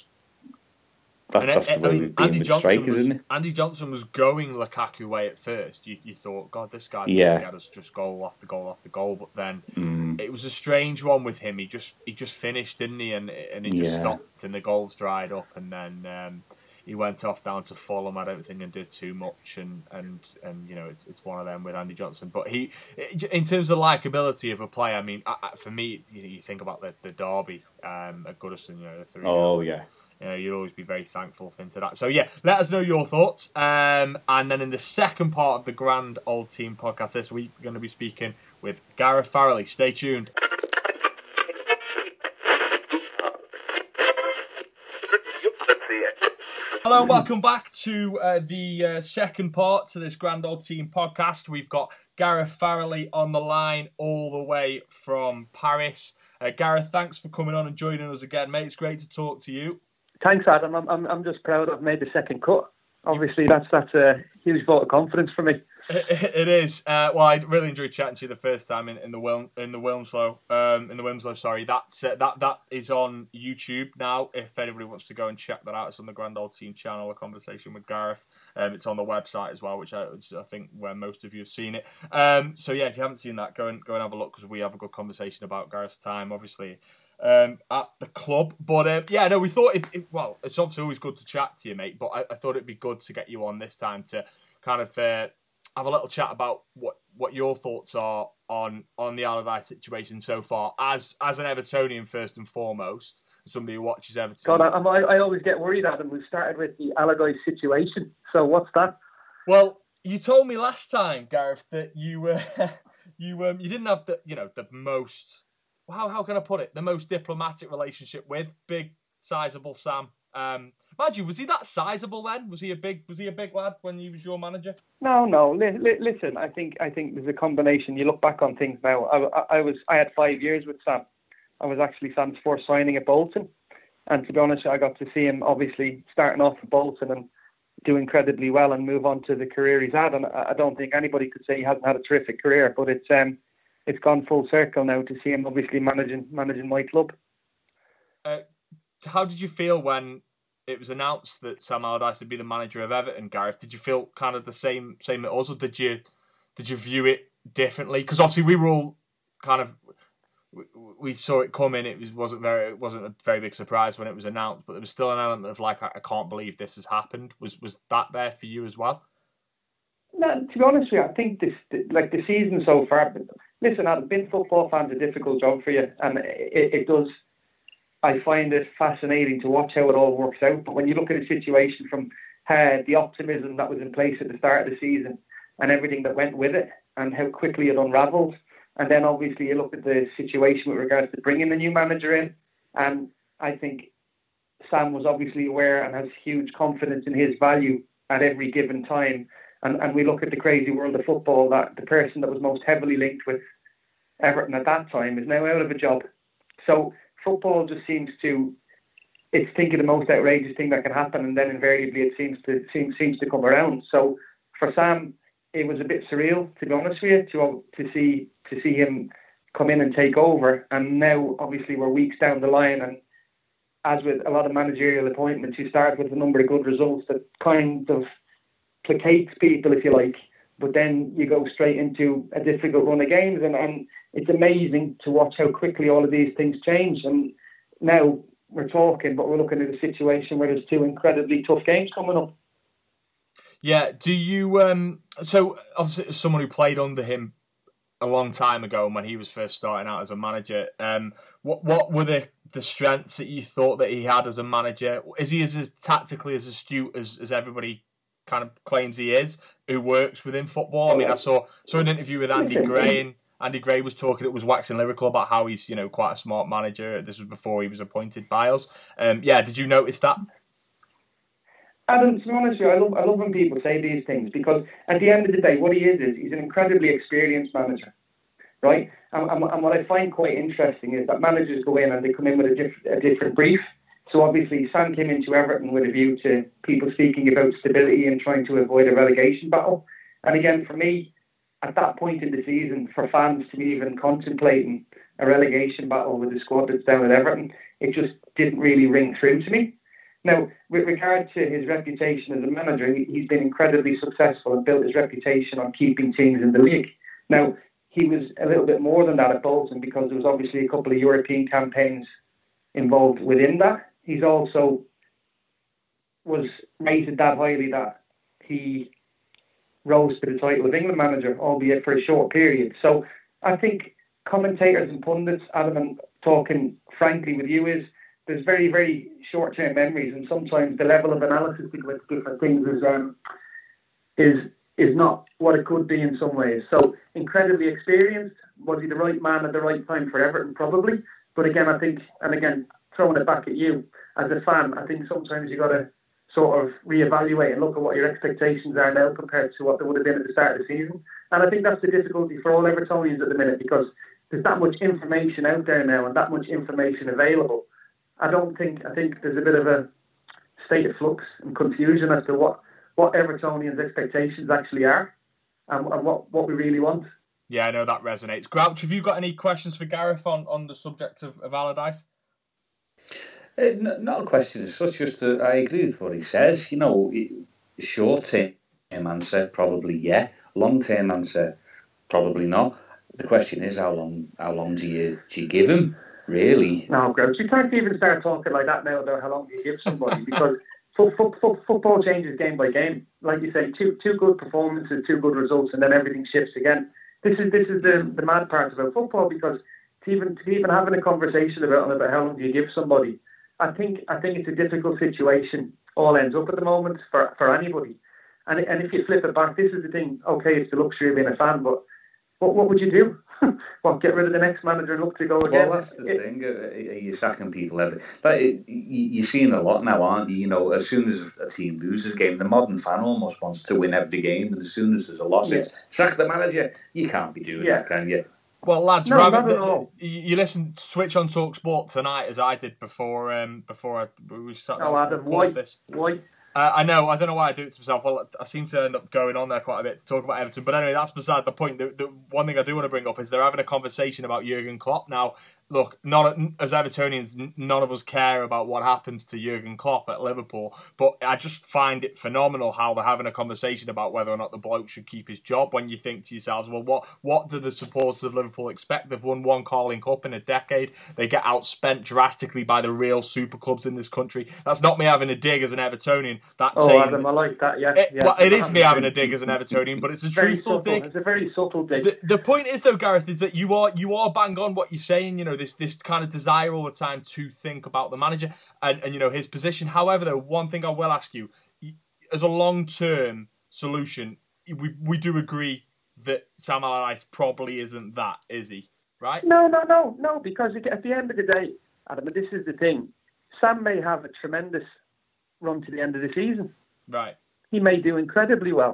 D: that, and that's it, the way I mean, we've been Andy with
A: Johnson
D: strikers,
A: was,
D: isn't it?
A: Andy Johnson was going Lukaku way at first. You, you thought, God, this guy's
D: yeah.
A: going to get us just goal after goal after goal. But then
D: mm.
A: it was a strange one with him. He just he just finished, didn't he? And and he just
D: yeah.
A: stopped, and the goals dried up, and then um, he went off down to Fulham, I don't think, and did too much. And and, and you know, it's it's one of them with Andy Johnson. But he, in terms of likability of a player, I mean, for me, you, you think about the the derby um, at Goodison, you know, the three.
D: Oh yeah.
A: You know, you'd always be very thankful for him to that. So yeah, let us know your thoughts. Um, and then in the second part of the Grand Old Team podcast this week, we're going to be speaking with Gareth Farrelly. Stay tuned. Hello and welcome back to uh, the uh, second part to this Grand Old Team podcast. We've got Gareth Farrelly on the line all the way from Paris. Uh, Gareth, thanks for coming on and joining us again, mate. It's great to talk to you.
E: Thanks, Adam. I'm I'm I'm just proud I've made the second cut. Obviously, that's that's a huge vote of confidence for me.
A: It, it is. Uh, well, I really enjoyed chatting to you the first time in, in the Wil in the Wilmslow. Um, in the Wilmslow, sorry. That's uh, that that is on YouTube now. If anybody wants to go and check that out, it's on the Grand Old Team channel. A conversation with Gareth. Um, it's on the website as well, which I, which I think where most of you have seen it. Um, so yeah, if you haven't seen that, go and go and have a look because we have a good conversation about Gareth's time, obviously. Um, at the club, but um, yeah, no, we thought it, it. Well, it's obviously always good to chat to you, mate. But I, I thought it'd be good to get you on this time to kind of uh, have a little chat about what, what your thoughts are on on the Allardyce situation so far, as as an Evertonian first and foremost, somebody who watches Everton.
E: God, I, I, I always get worried, Adam. We started with the Allardyce situation, so what's that?
A: Well, you told me last time, Gareth, that you were uh, you um you didn't have the you know the most. How how can I put it? The most diplomatic relationship with big, sizable Sam. Um, mind you, was he that sizable then? Was he a big was he a big lad when he was your manager?
E: No, no. Li- li- listen, I think I think there's a combination. You look back on things now. I, I, I was I had five years with Sam. I was actually Sam's first signing at Bolton, and to be honest, I got to see him obviously starting off at Bolton and do incredibly well and move on to the career he's had. And I, I don't think anybody could say he hasn't had a terrific career, but it's um. It's gone full circle now to see him obviously managing managing my club.
A: Uh, how did you feel when it was announced that Sam Allardyce would be the manager of Everton, Gareth? Did you feel kind of the same same as us, or did you did you view it differently? Because obviously we were all kind of we, we saw it coming. It was wasn't very it wasn't a very big surprise when it was announced, but there was still an element of like I, I can't believe this has happened. Was was that there for you as well?
E: No, to be honest with you, I think this like the season so far. Listen, I've been football fans a difficult job for you, and it, it does. I find it fascinating to watch how it all works out. But when you look at the situation from uh, the optimism that was in place at the start of the season and everything that went with it, and how quickly it unravelled, and then obviously you look at the situation with regards to bringing the new manager in, and I think Sam was obviously aware and has huge confidence in his value at every given time. And, and we look at the crazy world of football, that the person that was most heavily linked with Everton at that time, is now out of a job. So football just seems to, it's thinking the most outrageous thing that can happen, and then invariably it seems to seems seems to come around. So for Sam, it was a bit surreal, to be honest with you, to to see to see him come in and take over. And now, obviously, we're weeks down the line, and as with a lot of managerial appointments, you start with a number of good results that kind of placates people, if you like, but then you go straight into a difficult run of games, and, and it's amazing to watch how quickly all of these things change. And now we're talking, but we're looking at a situation where there's two incredibly tough games coming up.
A: Yeah, do you... Um, so, obviously, as someone who played under him a long time ago when he was first starting out as a manager, um, what what were the, the strengths that you thought that he had as a manager? Is he as, as tactically as astute as, as everybody kind of claims he is, who works within football? I mean, I saw saw an interview with Andy Gray, and Andy Gray was talking, it was waxing lyrical about how he's, you know, quite a smart manager. This was before he was appointed by us. Um, yeah, did you notice that?
E: Adam, to be honest with you, I love, I love when people say these things, because at the end of the day, what he is, is he's an incredibly experienced manager, right? And, and, and what I find quite interesting is that managers go in and they come in with a, diff, a different brief. So obviously, Sam came into Everton with a view to people speaking about stability and trying to avoid a relegation battle. And again, for me, at that point in the season, for fans to be even contemplating a relegation battle with the squad that's down at Everton, it just didn't really ring true to me. Now, with regard to his reputation as a manager, he's been incredibly successful and built his reputation on keeping teams in the league. Now, he was a little bit more than that at Bolton, because there was obviously a couple of European campaigns involved within that. He's also was rated that highly that he rose to the title of England manager, albeit for a short period. So I think commentators and pundits, Adam, and talking frankly with you, is there's very, very short-term memories, and sometimes the level of analysis with different things is um, is is not what it could be in some ways. So incredibly experienced. Was he the right man at the right time for Everton? Probably. But again, I think, and again, throwing it back at you, as a fan, I think sometimes you got to sort of reevaluate and look at what your expectations are now compared to what they would have been at the start of the season. And I think that's the difficulty for all Evertonians at the minute, because there's that much information out there now and that much information available. I don't think, I think there's a bit of a state of flux and confusion as to what, what Evertonians' expectations actually are and, and what, what we really want.
A: Yeah, I know that resonates. Grouch, have you got any questions for Gareth on, on the subject of, of Allardyce?
D: Uh, not a question as such, just that I agree with what he says. You know, short-term answer, probably yeah. Long-term answer, probably not. The question is, how long how long do you do you give him, really?
E: No, Grouch, you can't even start talking like that now about how long do you give somebody, because f- f- f- football changes game by game. Like you say, two two good performances, two good results, and then everything shifts again. This is this is the, the mad part about football, because to even to even having a conversation about about how long do you give somebody, I think I think it's a difficult situation. All ends up at the moment for, for anybody. And and if you flip it back, this is the thing. Okay, it's the luxury of being a fan, but what what would you do? What, get rid of the next manager and look to go again?
D: Well, that's the it, thing. Are you sacking people every? But it, you're seeing a lot now, aren't you? You know, as soon as a team loses a game, the modern fan almost wants to win every game, and as soon as there's a loss, yeah. it's sack the manager. You can't be doing yeah. that, can you?
A: Well, lads,
E: no,
A: Rabbit,
E: not at all.
A: you listen, switch on Talk Sport tonight, as I did before. Um, before I, we sat down
E: oh,
A: to
E: Adam,
A: record
E: why?
A: this.
E: Why?
A: Uh, I know, I don't know why I do it to myself. Well, I seem to end up going on there quite a bit to talk about Everton. But anyway, that's beside the point. The, the one thing I do want to bring up is they're having a conversation about Jurgen Klopp. Now, look, not as Evertonians, none of us care about what happens to Jurgen Klopp at Liverpool. But I just find it phenomenal how they're having a conversation about whether or not the bloke should keep his job, when you think to yourselves, well, what, what do the supporters of Liverpool expect? They've won one Carling Cup in a decade. They get outspent drastically by the real super clubs in this country. That's not me having a dig as an Evertonian. That's
E: oh,
A: saying...
E: Adam, I like that, yeah.
A: It,
E: yeah.
A: Well, it is me having a dig as an Evertonian, but it's a
E: very
A: truthful
E: subtle.
A: dig.
E: It's a very subtle dig.
A: The, the point is, though, Gareth, is that you are you are bang on what you're saying. You know, this this kind of desire all the time to think about the manager and, and you know, his position. However, though, one thing I will ask you, as a long-term solution, we we do agree that Sam Allardyce probably isn't that, is he? Right?
E: No, no, no, no, because at the end of the day, Adam, this is the thing. Sam may have a tremendous run to the end of the season.
A: Right.
E: He may do incredibly well.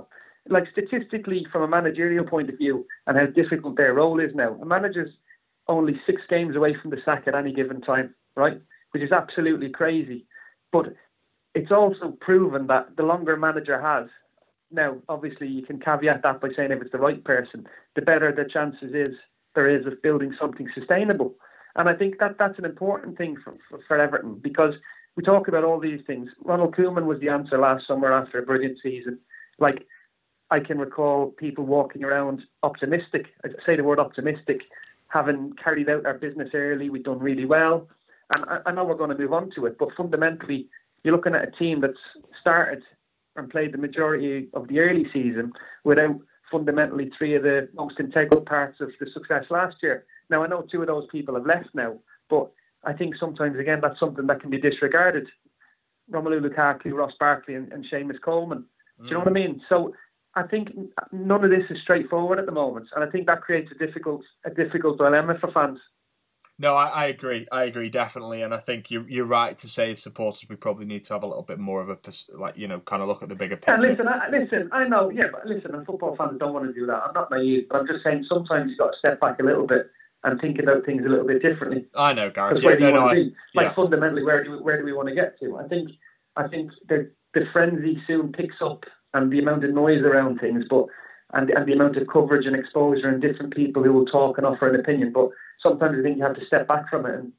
E: like statistically, from a managerial point of view, and how difficult their role is now, a manager's only six games away from the sack at any given time, right? Which is absolutely crazy. But it's also proven that the longer a manager has, now obviously you can caveat that by saying if it's the right person, the better the chances is there is of building something sustainable. And I think that that's an important thing for, for, for Everton, because we talk about all these things. Ronald Koeman was the answer last summer after a brilliant season. Like, I can recall people walking around optimistic, I say the word optimistic, having carried out our business early, we've done really well. And I, I know we're going to move on to it, but fundamentally, you're looking at a team that's started and played the majority of the early season without fundamentally three of the most integral parts of the success last year. Now, I know two of those people have left now, but I think sometimes, again, that's something that can be disregarded. Romelu Lukaku, Ross Barkley and, and Seamus Coleman. Do you know what I mean? So I think none of this is straightforward at the moment, and I think that creates a difficult a difficult dilemma for fans.
A: No, I, I agree. I agree definitely, and I think you're you're right to say, as supporters, we probably need to have a little bit more of a like you know, kind of look at the bigger picture.
E: And listen, I, listen, I know, yeah, but listen, and football fans don't want to do that. I'm not naive, but I'm just saying sometimes you've got to step back a little bit and think about things a little bit differently.
A: I know, Gareth.
E: Yeah, where do you
A: no,
E: want
A: no,
E: to be? Like
A: yeah.
E: fundamentally, where do we, where do we want to get to? I think I think the the frenzy soon picks up, and the amount of noise around things, but and and the amount of coverage and exposure and different people who will talk and offer an opinion. But sometimes I think you have to step back from it and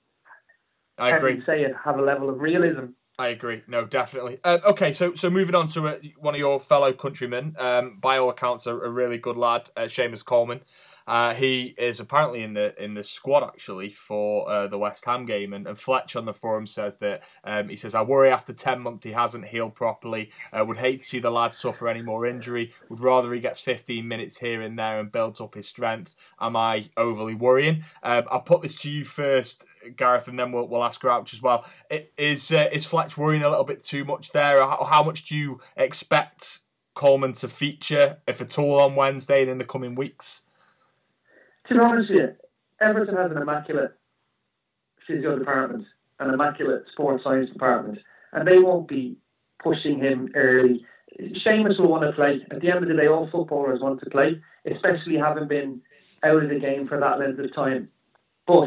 A: I agree.
E: Say it, have a level of realism.
A: I agree. No, definitely. Uh, okay, so so moving on to uh, one of your fellow countrymen, um, by all accounts, a, a really good lad, uh, Seamus Coleman. Uh, he is apparently in the in the squad actually for uh, the West Ham game, and, and Fletch on the forum says that um, he says, "I worry after ten months he hasn't healed properly. Uh, would hate to see the lad suffer any more injury. Would rather he gets fifteen minutes here and there and builds up his strength. Am I overly worrying?" Um, I'll put this to you first, Gareth, and then we'll we'll ask Grouch as well. It, is uh, is Fletch worrying a little bit too much there? How, how much do you expect Coleman to feature, if at all, on Wednesday and in the coming weeks?
E: To be honest with you, Everton has an immaculate physio department, an immaculate sports science department, and they won't be pushing him early. Seamus will want to play. At the end of the day, all footballers want to play, especially having been out of the game for that length of time. But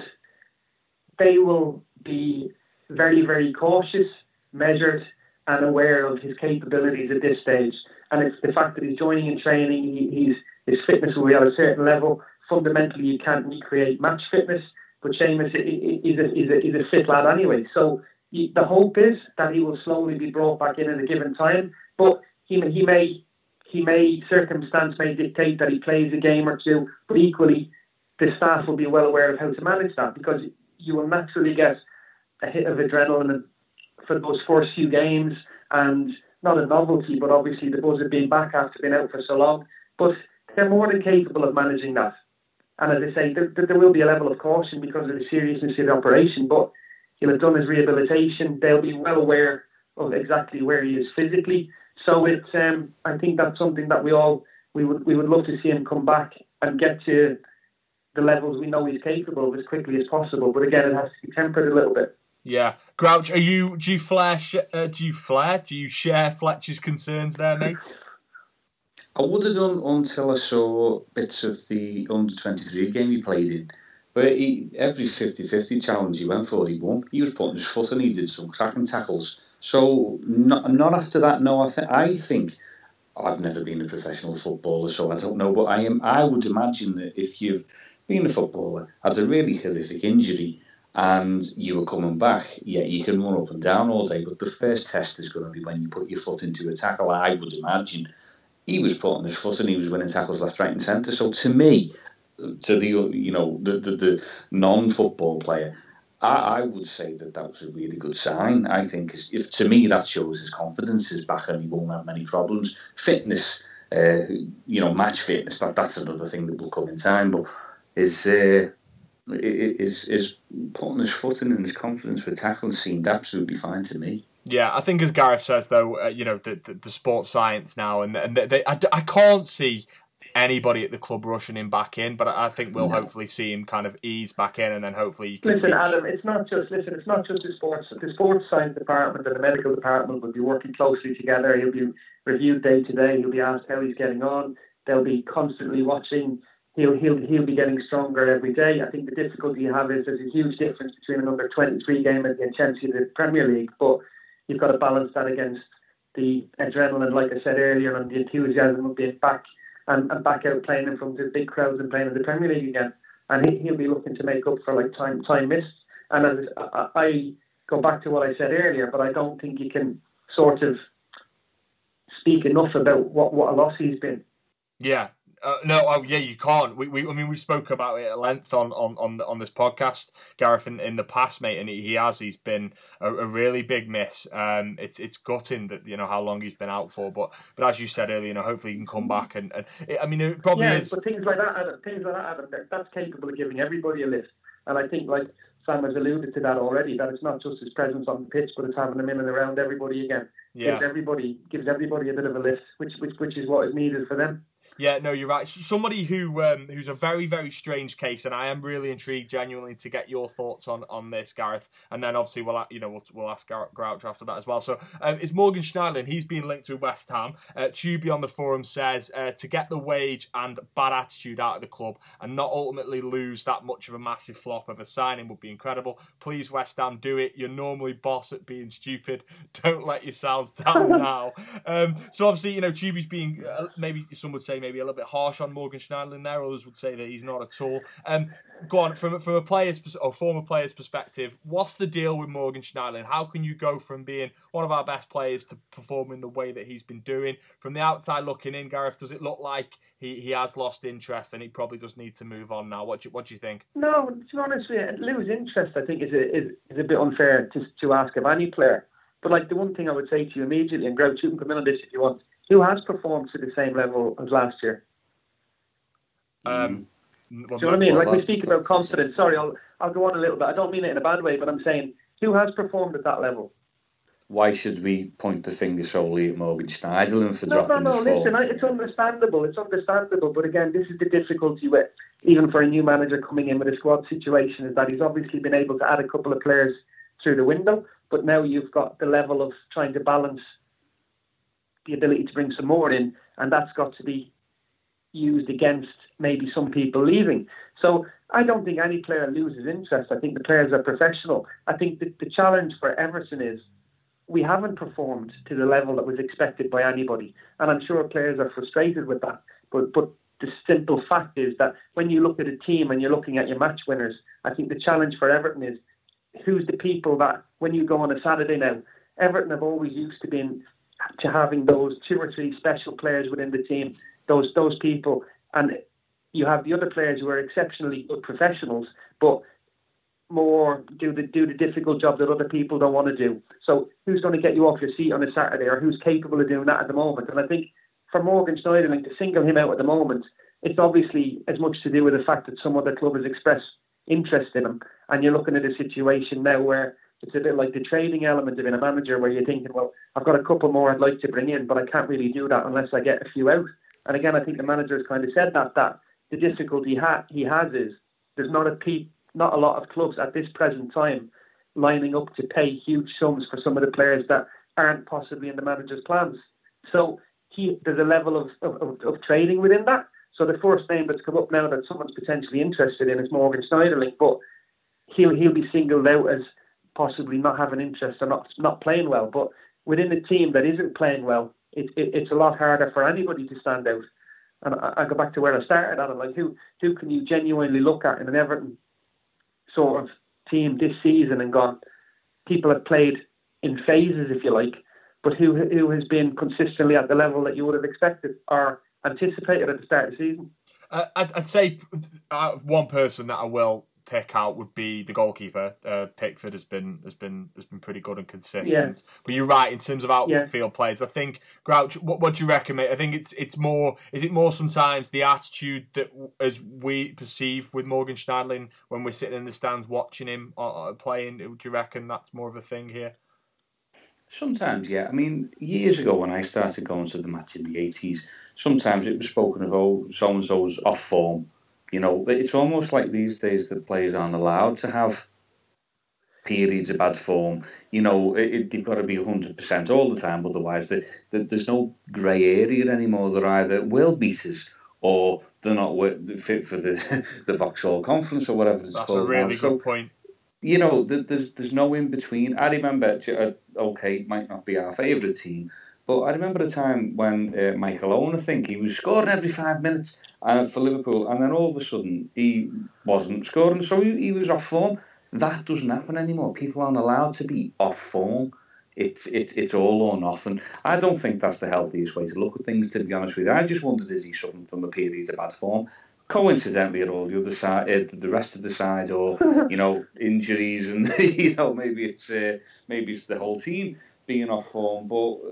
E: they will be very, very cautious, measured, and aware of his capabilities at this stage. And it's the fact that he's joining in training, he, he's, his fitness will be at a certain level. Fundamentally, you can't recreate match fitness, but Seamus is a, is a, is a fit lad anyway. So he, the hope is that he will slowly be brought back in at a given time. But he, he may, he may circumstance may dictate that he plays a game or two. But equally, the staff will be well aware of how to manage that, because you will naturally get a hit of adrenaline for those first few games, and not a novelty, but obviously the buzz of being back after being out for so long. But they're more than capable of managing that. And as I say, there, there will be a level of caution because of the seriousness of the operation, but he'll have done his rehabilitation. They'll be well aware of exactly where he is physically. So it's, um, I think that's something that we all, we would we would love to see him come back and get to the levels we know he's capable of as quickly as possible. But again, it has to be tempered a little bit.
A: Yeah. Grouch, are you, do you flare, uh, do you flare, do you share Fletcher's concerns there, mate?
D: I would have done until I saw bits of the under twenty-three game he played in, where he, every fifty-fifty challenge he went for, he won. He was putting his foot and he did some cracking tackles. So not, not after that, no. I, th- I think, I've never been a professional footballer, so I don't know, but I am. I would imagine that if you've been a footballer, had a really horrific injury, and you were coming back, yeah, you can run up and down all day, but the first test is going to be when you put your foot into a tackle, I would imagine. He was putting his foot and he was winning tackles left, right and centre. So to me, to the you know the the, the non-football player, I, I would say that that was a really good sign. I think if to me that shows his confidence is back and he won't have many problems. Fitness, uh, you know, match fitness, that that's another thing that will come in time. But is uh, is is putting his foot in and his confidence for tackling seemed absolutely fine to me.
A: Yeah, I think as Gareth says, though, uh, you know, the, the, the sports science now, and, and they, they, I, I can't see anybody at the club rushing him back in, but I think we'll no. hopefully see him kind of ease back in, and then hopefully you can
E: listen,
A: reach...
E: Adam. It's not just listen. It's not just the sports. The sports science department and the medical department will be working closely together. He'll be reviewed day to day. He'll be asked how he's getting on. They'll be constantly watching. He'll he'll he'll be getting stronger every day. I think the difficulty you have is there's a huge difference between an under twenty-three game against Chelsea in the Premier League, but you've got to balance that against the adrenaline, like I said earlier, and the enthusiasm of being back and, and back out playing in front of the big crowds and playing in the Premier League again. And he, he'll be looking to make up for like time time missed. And as I, I go back to what I said earlier, but I don't think you can sort of speak enough about what, what a loss he's been.
A: Yeah. Uh, no, oh yeah, you can't. We, we, I mean, we spoke about it at length on on on, on this podcast, Gareth, in, in the past, mate, and he, he has. He's been a, a really big miss. Um, it's it's gutting that you know how long he's been out for, but but as you said earlier, you know, hopefully he can come back and, and it, I mean, it probably
E: yeah,
A: is.
E: But things like that, Adam, things like that, Adam, that's capable of giving everybody a lift. And I think, like Sam has alluded to that already, that it's not just his presence on the pitch, but it's having him in and around everybody again. Yeah. Gives everybody gives everybody a bit of a lift, which which which is what is needed for them.
A: Yeah, no, you're right. Somebody who um, who's a very, very strange case, and I am really intrigued, genuinely, to get your thoughts on, on this, Gareth. And then obviously we'll you know we'll, we'll ask Grouch after that as well. So um, it's Morgan Schneiderlin. He's been linked to West Ham. Uh, Tubi on the forum says uh, to get the wage and bad attitude out of the club and not ultimately lose that much of a massive flop of a signing would be incredible. Please, West Ham, do it. You're normally boss at being stupid. Don't let yourselves down now. Um, so obviously, you know, Tubi's being uh, maybe some would say. Maybe a little bit harsh on Morgan Schneiderlin there. Others would say that he's not at all. Um, go on, from from a player's or former player's perspective, what's the deal with Morgan Schneiderlin? How can you go from being one of our best players to performing the way that he's been doing? From the outside looking in, Gareth, does it look like he, he has lost interest and he probably does need to move on now? What do you, what do you think?
E: No, to be honest with you, lose interest I think is a, is, is a bit unfair to, to ask of any player. But like the one thing I would say to you immediately, and Grouch, you can come in on this if you want, who has performed to the same level as last year?
A: Um,
E: Do you know what I mean? Like we speak about confidence. Sorry, I'll I'll go on a little bit. I don't mean it in a bad way, but I'm saying who has performed at that level?
D: Why should we point the finger solely at Morgan Schneiderlin for
E: no,
D: dropping
E: no, no,
D: the
E: listen, I, it's understandable. It's understandable. But again, this is the difficulty with even for a new manager coming in with a squad situation is that he's obviously been able to add a couple of players through the window, but now you've got the level of trying to balance the ability to bring some more in, and that's got to be used against maybe some people leaving. So I don't think any player loses interest. I think the players are professional. I think the, the challenge for Everton is we haven't performed to the level that was expected by anybody. And I'm sure players are frustrated with that. But but the simple fact is that when you look at a team and you're looking at your match winners, I think the challenge for Everton is who's the people that when you go on a Saturday now, Everton have always used to being to having those two or three special players within the team, those those people, and you have the other players who are exceptionally good professionals, but more do the do the difficult job that other people don't want to do. So who's going to get you off your seat on a Saturday, or who's capable of doing that at the moment? And I think for Morgan Schneiderlin to single him out at the moment, it's obviously as much to do with the fact that some other club has expressed interest in him, and you're looking at a situation now where it's a bit like the trading element of being a manager, where you're thinking, well, I've got a couple more I'd like to bring in, but I can't really do that unless I get a few out. And again, I think the manager has kind of said that that the difficulty ha- he has is there's not a pe- not a lot of clubs at this present time lining up to pay huge sums for some of the players that aren't possibly in the manager's plans. So he, there's a level of, of, of, of trading within that. So the first name that's come up now that someone's potentially interested in is Morgan Schneiderlin, but he'll he'll be singled out as possibly not having interest or not not playing well. But within a team that isn't playing well, it, it, it's a lot harder for anybody to stand out. And I, I go back to where I started at it, like who who can you genuinely look at in an Everton sort of team this season and gone, people have played in phases, if you like, but who who has been consistently at the level that you would have expected or anticipated at the start of the season?
A: Uh, I'd, I'd say uh, one person that I will pick out would be the goalkeeper. Uh, Pickford has been has been has been pretty good and consistent. Yeah. But you're right in terms of outfield yeah. players. I think Grouch. What, what do you reckon, mate? I think it's it's more. Is it more sometimes the attitude that as we perceive with Morgan Schneiderlin when we're sitting in the stands watching him uh, playing? Do you reckon that's more of a thing here?
D: Sometimes, yeah. I mean, years ago when I started going to the match in the eighties, sometimes it was spoken of, oh, so and so's off form. You know, it's almost like these days the players aren't allowed to have periods of bad form. You know, it, it, they've got to be one hundred percent all the time, otherwise the, the, there's no grey area anymore. They're either world beaters or they're not fit for the the Vauxhall Conference or whatever it's
A: That's
D: called.
A: That's a really
D: now.
A: good
D: so,
A: point.
D: You know, there's there's no in between. I remember, okay, it might not be our favourite team, but I remember a time when uh, Michael Owen, I think, he was scoring every five minutes uh, for Liverpool, and then all of a sudden he wasn't scoring, so he, he was off form. That doesn't happen anymore. People aren't allowed to be off form. It's it, it's all or nothing. I don't think that's the healthiest way to look at things, to be honest with you. I just wondered, is he suffering from a period of bad form? Coincidentally, at all the other side, uh, the rest of the side, or you know, injuries, and you know, maybe it's uh, maybe it's the whole team being off form.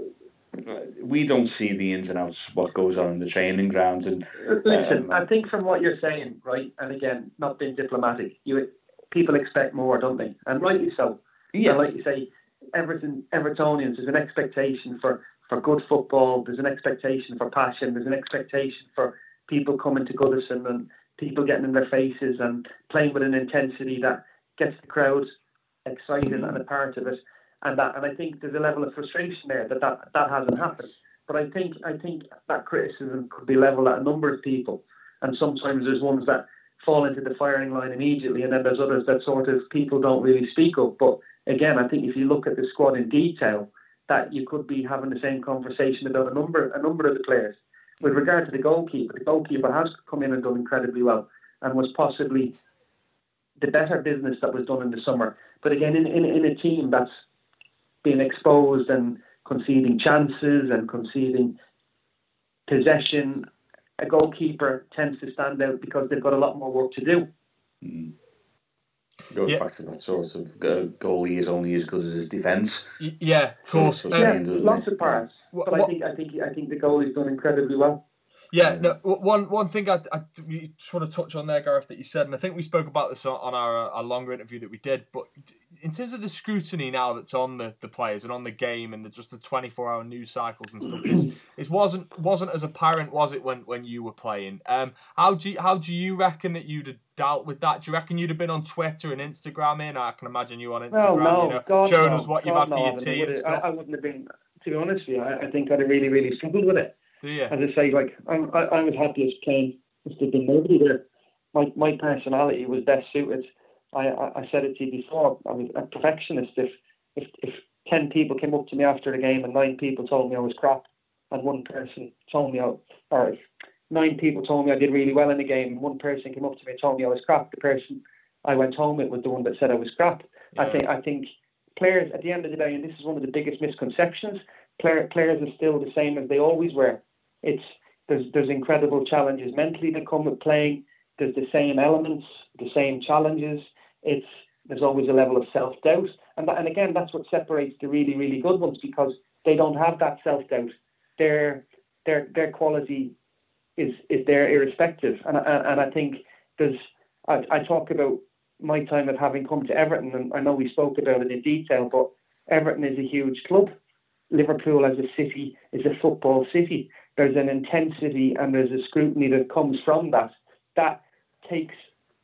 D: But we don't see the ins and outs of what goes on in the training grounds. And
E: listen,
D: um,
E: I think from what you're saying, right, and again, not being diplomatic, you people expect more, don't they? And rightly so.
D: Yeah,
E: and like you say, Everton, Evertonians, there's an expectation for for good football. There's an expectation for passion. There's an expectation for people coming to Goodison and people getting in their faces and playing with an intensity that gets the crowd excited and a part of it. And that, and I think there's a level of frustration there that that, that hasn't happened. But I think I think that criticism could be levelled at a number of people. And sometimes there's ones that fall into the firing line immediately, and then there's others that sort of people don't really speak of. But again, I think if you look at the squad in detail, that you could be having the same conversation about a number a number of the players. With regard to the goalkeeper, the goalkeeper has come in and done incredibly well and was possibly the better business that was done in the summer. But again, in, in, in a team that's being exposed and conceding chances and conceding possession, a goalkeeper tends to stand out because they've got a lot more work to do.
D: Mm. Goes
A: yeah.
D: back to that sort of uh, goalie is only as good as his defence.
A: Y- yeah, of course.
D: So,
A: Um,
E: Yeah,
D: saying, doesn't
E: lots
D: it?
E: of parts.
A: What-
E: But I
A: what-
E: think I think I think the goalie's done incredibly well.
A: Yeah, no, one one thing I, I just want to touch on there, Gareth, that you said, and I think we spoke about this on, on our, our longer interview that we did, but in terms of the scrutiny now that's on the, the players and on the game and the, just the twenty-four hour news cycles and stuff, this it wasn't wasn't as apparent, was it, when, when you were playing? Um, how do you, how do you reckon that you'd have dealt with that? Do you reckon you'd have been on Twitter and Instagramming? I can imagine you on Instagram,
E: Well, no,
A: you know,
E: God,
A: showing
E: no.
A: us what
E: God,
A: you've had
E: no,
A: for
E: I
A: your
E: wouldn't-
A: tea
E: would
A: and
E: it-
A: stuff.
E: I, I wouldn't have been, to be honest with you, I, I think I'd have really, really struggled with it.
A: Do you?
E: As I say, like, I'm, I, I was happiest playing if there'd been nobody there. My my personality was best suited. I, I, I said it to you before, I was a perfectionist. If, if if ten people came up to me after the game and nine people told me I was crap, and one person told me, I, or if nine people told me I did really well in the game, and one person came up to me and told me I was crap, the person I went home with was the one that said I was crap.
A: Yeah.
E: I think I think players, at the end of the day, and this is one of the biggest misconceptions, player, players are still the same as they always were. It's there's there's incredible challenges mentally that come with playing. There's the same elements, the same challenges. It's there's always a level of self doubt, and that, and again that's what separates the really really good ones, because they don't have that self doubt. Their their their quality is is there irrespective, and and, and I think there's I, I talk about my time of having come to Everton, and I know we spoke about it in detail, but Everton is a huge club. Liverpool as a city is a football city. There's an intensity and there's a scrutiny that comes from that. That takes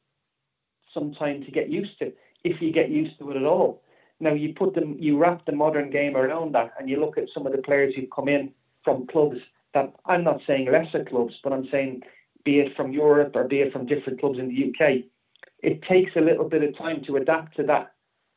E: some time to get used to, if you get used to it at all. Now you put them, you wrap the modern game around that, and you look at some of the players who've come in from clubs that, I'm not saying lesser clubs, but I'm saying be it from Europe or be it from different clubs in the U K. It takes a little bit of time to adapt to that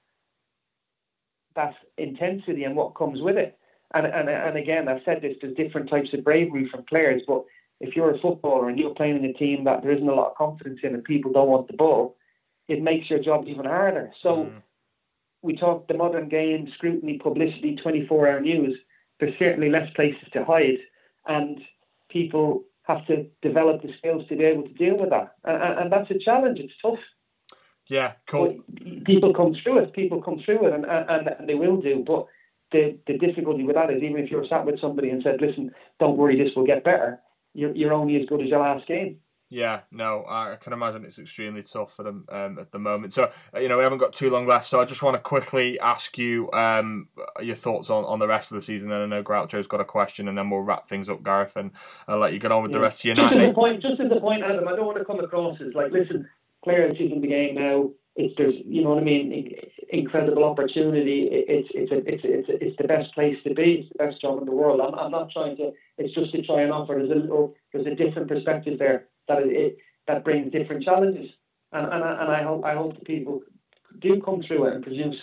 E: that intensity and what comes with it. And, and and again, I've said this, there's different types of bravery from players, but if you're a footballer and you're playing in a team that there isn't a lot of confidence in and people don't want the ball, it makes your job even harder. So mm. we talk the modern game, scrutiny, publicity, twenty-four hour news. There's certainly less places to hide, and people have to develop the skills to be able to deal with that. And, and that's a challenge. It's tough.
A: Yeah, cool.
E: But people come through it. People come through it, and, and, and they will do. But the, the difficulty with that is, even if you're sat with somebody and said, listen, don't worry, this will get better, you're, you're only as good as your last game.
A: Yeah, no, I can imagine it's extremely tough for them um, at the moment. So, you know, we haven't got too long left, so I just want to quickly ask you um, your thoughts on, on the rest of the season. And I know Groucho's got a question, and then we'll wrap things up, Gareth, and I'll let you get on with
E: yeah.
A: the rest of your
E: just
A: night.
E: As
A: mate.
E: a point, just as a point, Adam, I don't want to come across as like, listen, players in the game now. It's there's, you know what I mean, incredible opportunity. It's it's a, it's a, it's a, it's the best place to be. It's the best job in the world. I'm I'm not trying to. It's just to try and offer. There's a little, there's a different perspective there that it, it that brings different challenges. And and I, and I hope I hope the people do come through it and produce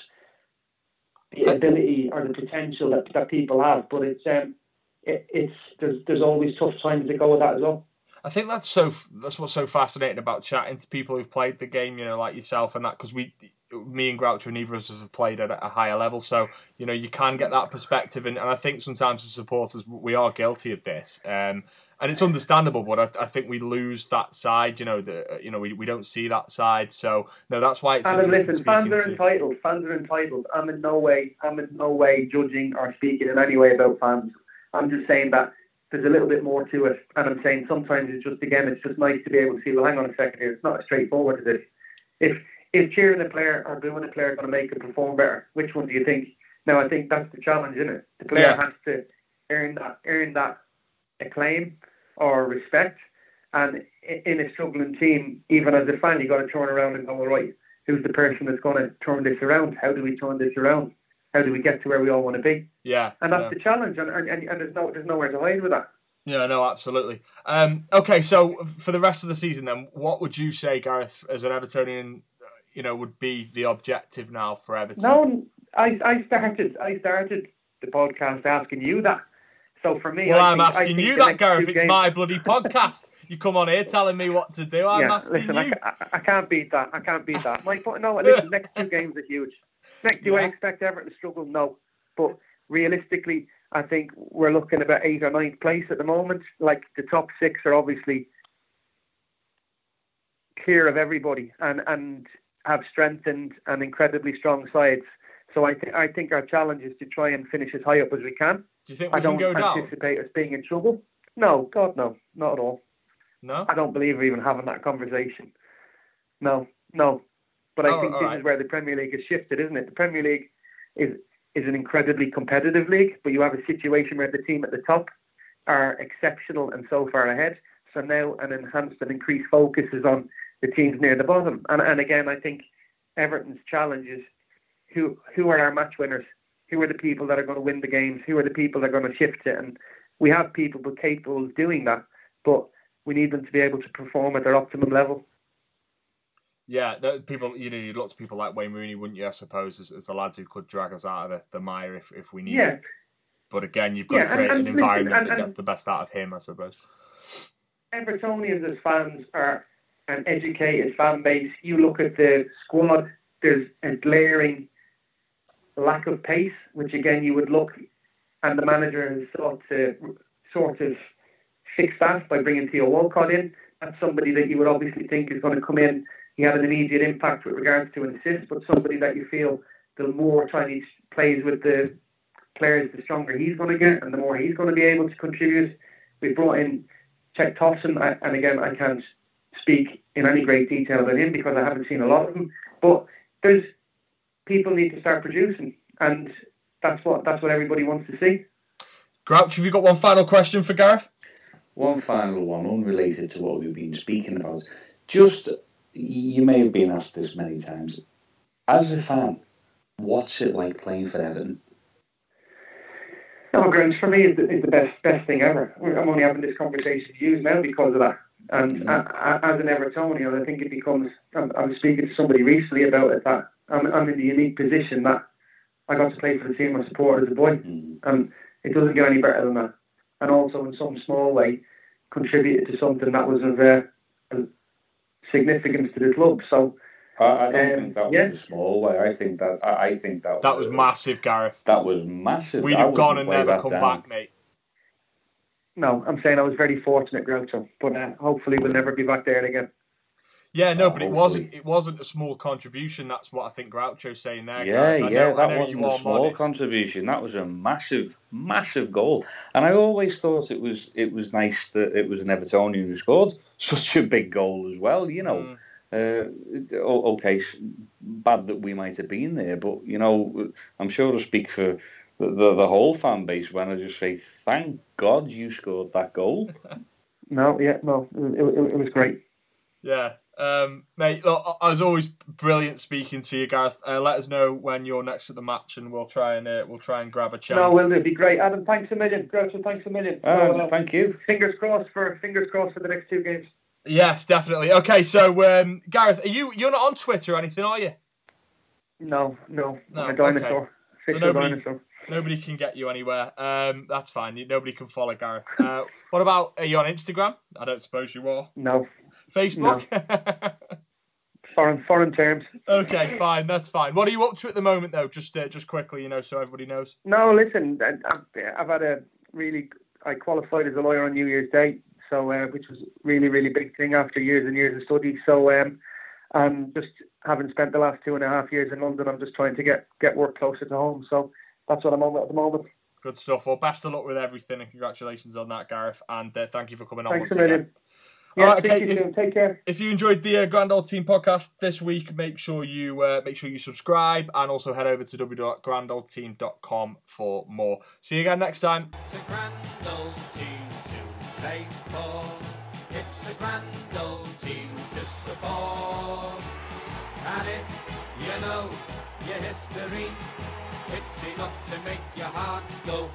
E: the ability or the potential that, that people have. But it's um it, it's there's there's always tough times to go with that as well.
A: I think that's so. That's what's so fascinating about chatting to people who've played the game, you know, like yourself and that, because we, me and Groucho, neither of us have played at a higher level, so you know you can get that perspective, and, and I think sometimes as supporters we are guilty of this, um, and it's understandable. But I, I think we lose that side, you know, the you know we, we don't see that side, so no, that's why it's.
E: And
A: interesting
E: listen, fans are
A: to...
E: entitled. Fans are entitled. I'm in no way, I'm in no way judging or speaking in any way about fans. I'm just saying that there's a little bit more to it, and I'm saying sometimes it's just, again, it's just nice to be able to see, well, hang on a second here, it's not as straightforward as this. If if cheering a player or booing a player going to make it perform better, which one do you think? Now, I think that's the challenge, isn't it? The player
A: Yeah.
E: has to earn that earn that acclaim or respect, and in a struggling team, even as a fan, you got to turn around and go, all right, who's the person that's going to turn this around? How do we turn this around? How do we get to where we all want to be?
A: Yeah,
E: and that's
A: yeah.
E: the challenge, and, and and there's no there's nowhere to hide with that.
A: Yeah, no, absolutely. Um, okay, so for the rest of the season, then, what would you say, Gareth, as an Evertonian, you know, would be the objective now for Everton?
E: No, I I started I started the podcast asking you that. So for me,
A: well,
E: I
A: I'm
E: think,
A: asking you
E: the
A: that, Gareth. It's
E: games...
A: my bloody podcast. You come on here telling me what to do. I'm
E: yeah,
A: asking
E: listen,
A: you.
E: I, I can't beat that. I can't beat that. My point, no, listen, next two games are huge. Next, do
A: Yeah.
E: I expect Everton to struggle? No, but realistically, I think we're looking about eighth or ninth place at the moment. Like the top six are obviously clear of everybody, and and have strengthened and incredibly strong sides. So I think I think our challenge is to try and finish as high up as we can.
A: Do you think we
E: I don't
A: can go down?
E: anticipate us being in trouble. No, God, no, not at all.
A: No?
E: I don't believe we're even having that conversation. No, no. But I
A: Oh,
E: think
A: all
E: this
A: right.
E: is where the Premier League has shifted, isn't it? The Premier League is is an incredibly competitive league, but you have a situation where the team at the top are exceptional and so far ahead. So now an enhanced and increased focus is on the teams near the bottom. And and again, I think Everton's challenge is who who are our match winners? Who are the people that are going to win the games? Who are the people that are going to shift it? And we have people capable of doing that, but we need them to be able to perform at their optimum level.
A: Yeah, the people, you know, you'd look to people like Wayne Rooney, wouldn't you, I suppose, as, as the lads who could drag us out of the, the mire if, if we need
E: Yeah.
A: it. But again, you've got
E: Yeah,
A: to create
E: and-
A: an
E: and
A: environment
E: listen, and-
A: that
E: and-
A: gets the best out of him, I suppose.
E: Evertonians as fans are an educated fan base. You look at the squad, there's a glaring lack of pace, which again you would look, and the manager has sought to sort of fix that by bringing Theo Walcott in. That's somebody that you would obviously think is going to come in. He had an immediate impact with regards to an assist, but somebody that you feel the more time he plays with the players, the stronger he's going to get, and the more he's going to be able to contribute. We brought in Czech Thompson, and again, I can't speak in any great detail about him because I haven't seen a lot of him. But there's people need to start producing, and that's what that's what everybody wants to see.
A: Grouch, have you got one final question for Gareth?
D: One final one, unrelated to what we've been speaking about. Just, you may have been asked this many times. As a fan, what's it like playing for Everton?
E: No, Grinch, for me, is the, is the best best thing ever. I'm only having this conversation to you now because of that. And mm-hmm. uh, as an Evertonian, I think it becomes, I'm, I was speaking to somebody recently about it, that I'm, I'm in the unique position that I got to play for the team I support as a boy. Mm-hmm. And it doesn't get any better than that. And also, in some small way, contributed to something that was of uh, significance to the club. So,
D: I, I don't
E: um,
D: think that
E: yeah.
D: was a small way. I think that I, I think that
A: That was massive, Gareth.
D: That was massive.
A: We'd
D: I
A: have gone
D: wouldn't
A: and
D: play
A: never
D: that
A: come
D: down.
A: back, mate.
E: No, I'm saying I was very fortunate, Groucho, but uh, hopefully we'll never be back there again.
A: Yeah, no,
D: Uh,
A: but it
D: hopefully.
A: wasn't. It wasn't a small contribution. That's what I think Groucho's saying there.
D: Yeah,
A: Gareth. I
D: yeah,
A: know, I
D: that
A: know
D: wasn't
A: you
D: a
A: are
D: small
A: modest.
D: contribution. That was a massive, massive goal. And I always thought it was it was nice that it was an Evertonian who scored such a big goal as well. You know, mm. uh, okay, bad that we might have been there, but you know, I'm sure to speak for the the, the whole fan base when I just say, thank God you scored that goal.
E: No, yeah, no, it, it, it was great.
A: Yeah. Um, mate, look, as always, brilliant speaking to you, Gareth. Uh, let us know when you're next at the match, and we'll try and uh, we'll try and grab a chat.
E: No, will do. It'd be great, Adam. Thanks a million, Groucho. Thanks a million.
D: Uh,
E: so, uh,
D: thank you.
E: Fingers crossed for fingers crossed for the next two games.
A: Yes, definitely. Okay, so um, Gareth, are you you're not on Twitter or anything, are you?
E: No, no,
A: no
E: I'm a dinosaur.
A: Okay.
E: Official
A: so nobody,
E: dinosaur.
A: Nobody can get you anywhere. Um, that's fine. Nobody can follow Gareth. Uh, what about, are you on Instagram? I don't suppose you are.
E: No.
A: Facebook?
E: No. Foreign foreign terms.
A: Okay, fine, that's fine. What are you up to at the moment, though? Just uh, just quickly, you know, so everybody knows.
E: No, listen, I've, I've had a really, I qualified as a lawyer on New Year's Day, so uh, which was really, really big thing after years and years of study. So, um, and just having spent the last two and a half years in London, I'm just trying to get, get work closer to home. So that's what I'm on at the moment.
A: Good stuff. Well, best of luck with everything, and congratulations on that, Gareth. And uh, thank you for coming on
E: Thanks
A: once
E: a million.
A: again.
E: Yeah,
A: All right, okay.
E: you
A: If,
E: soon. Take care.
A: If you enjoyed the uh, Grand Old Team podcast this week, make sure you uh, make sure you subscribe, and also head over to w w w dot grand old team dot com for more. See you again next time.
C: It's a grand old team to play for. It's a grand old team to support. And if you know your history, it's enough to make your heart go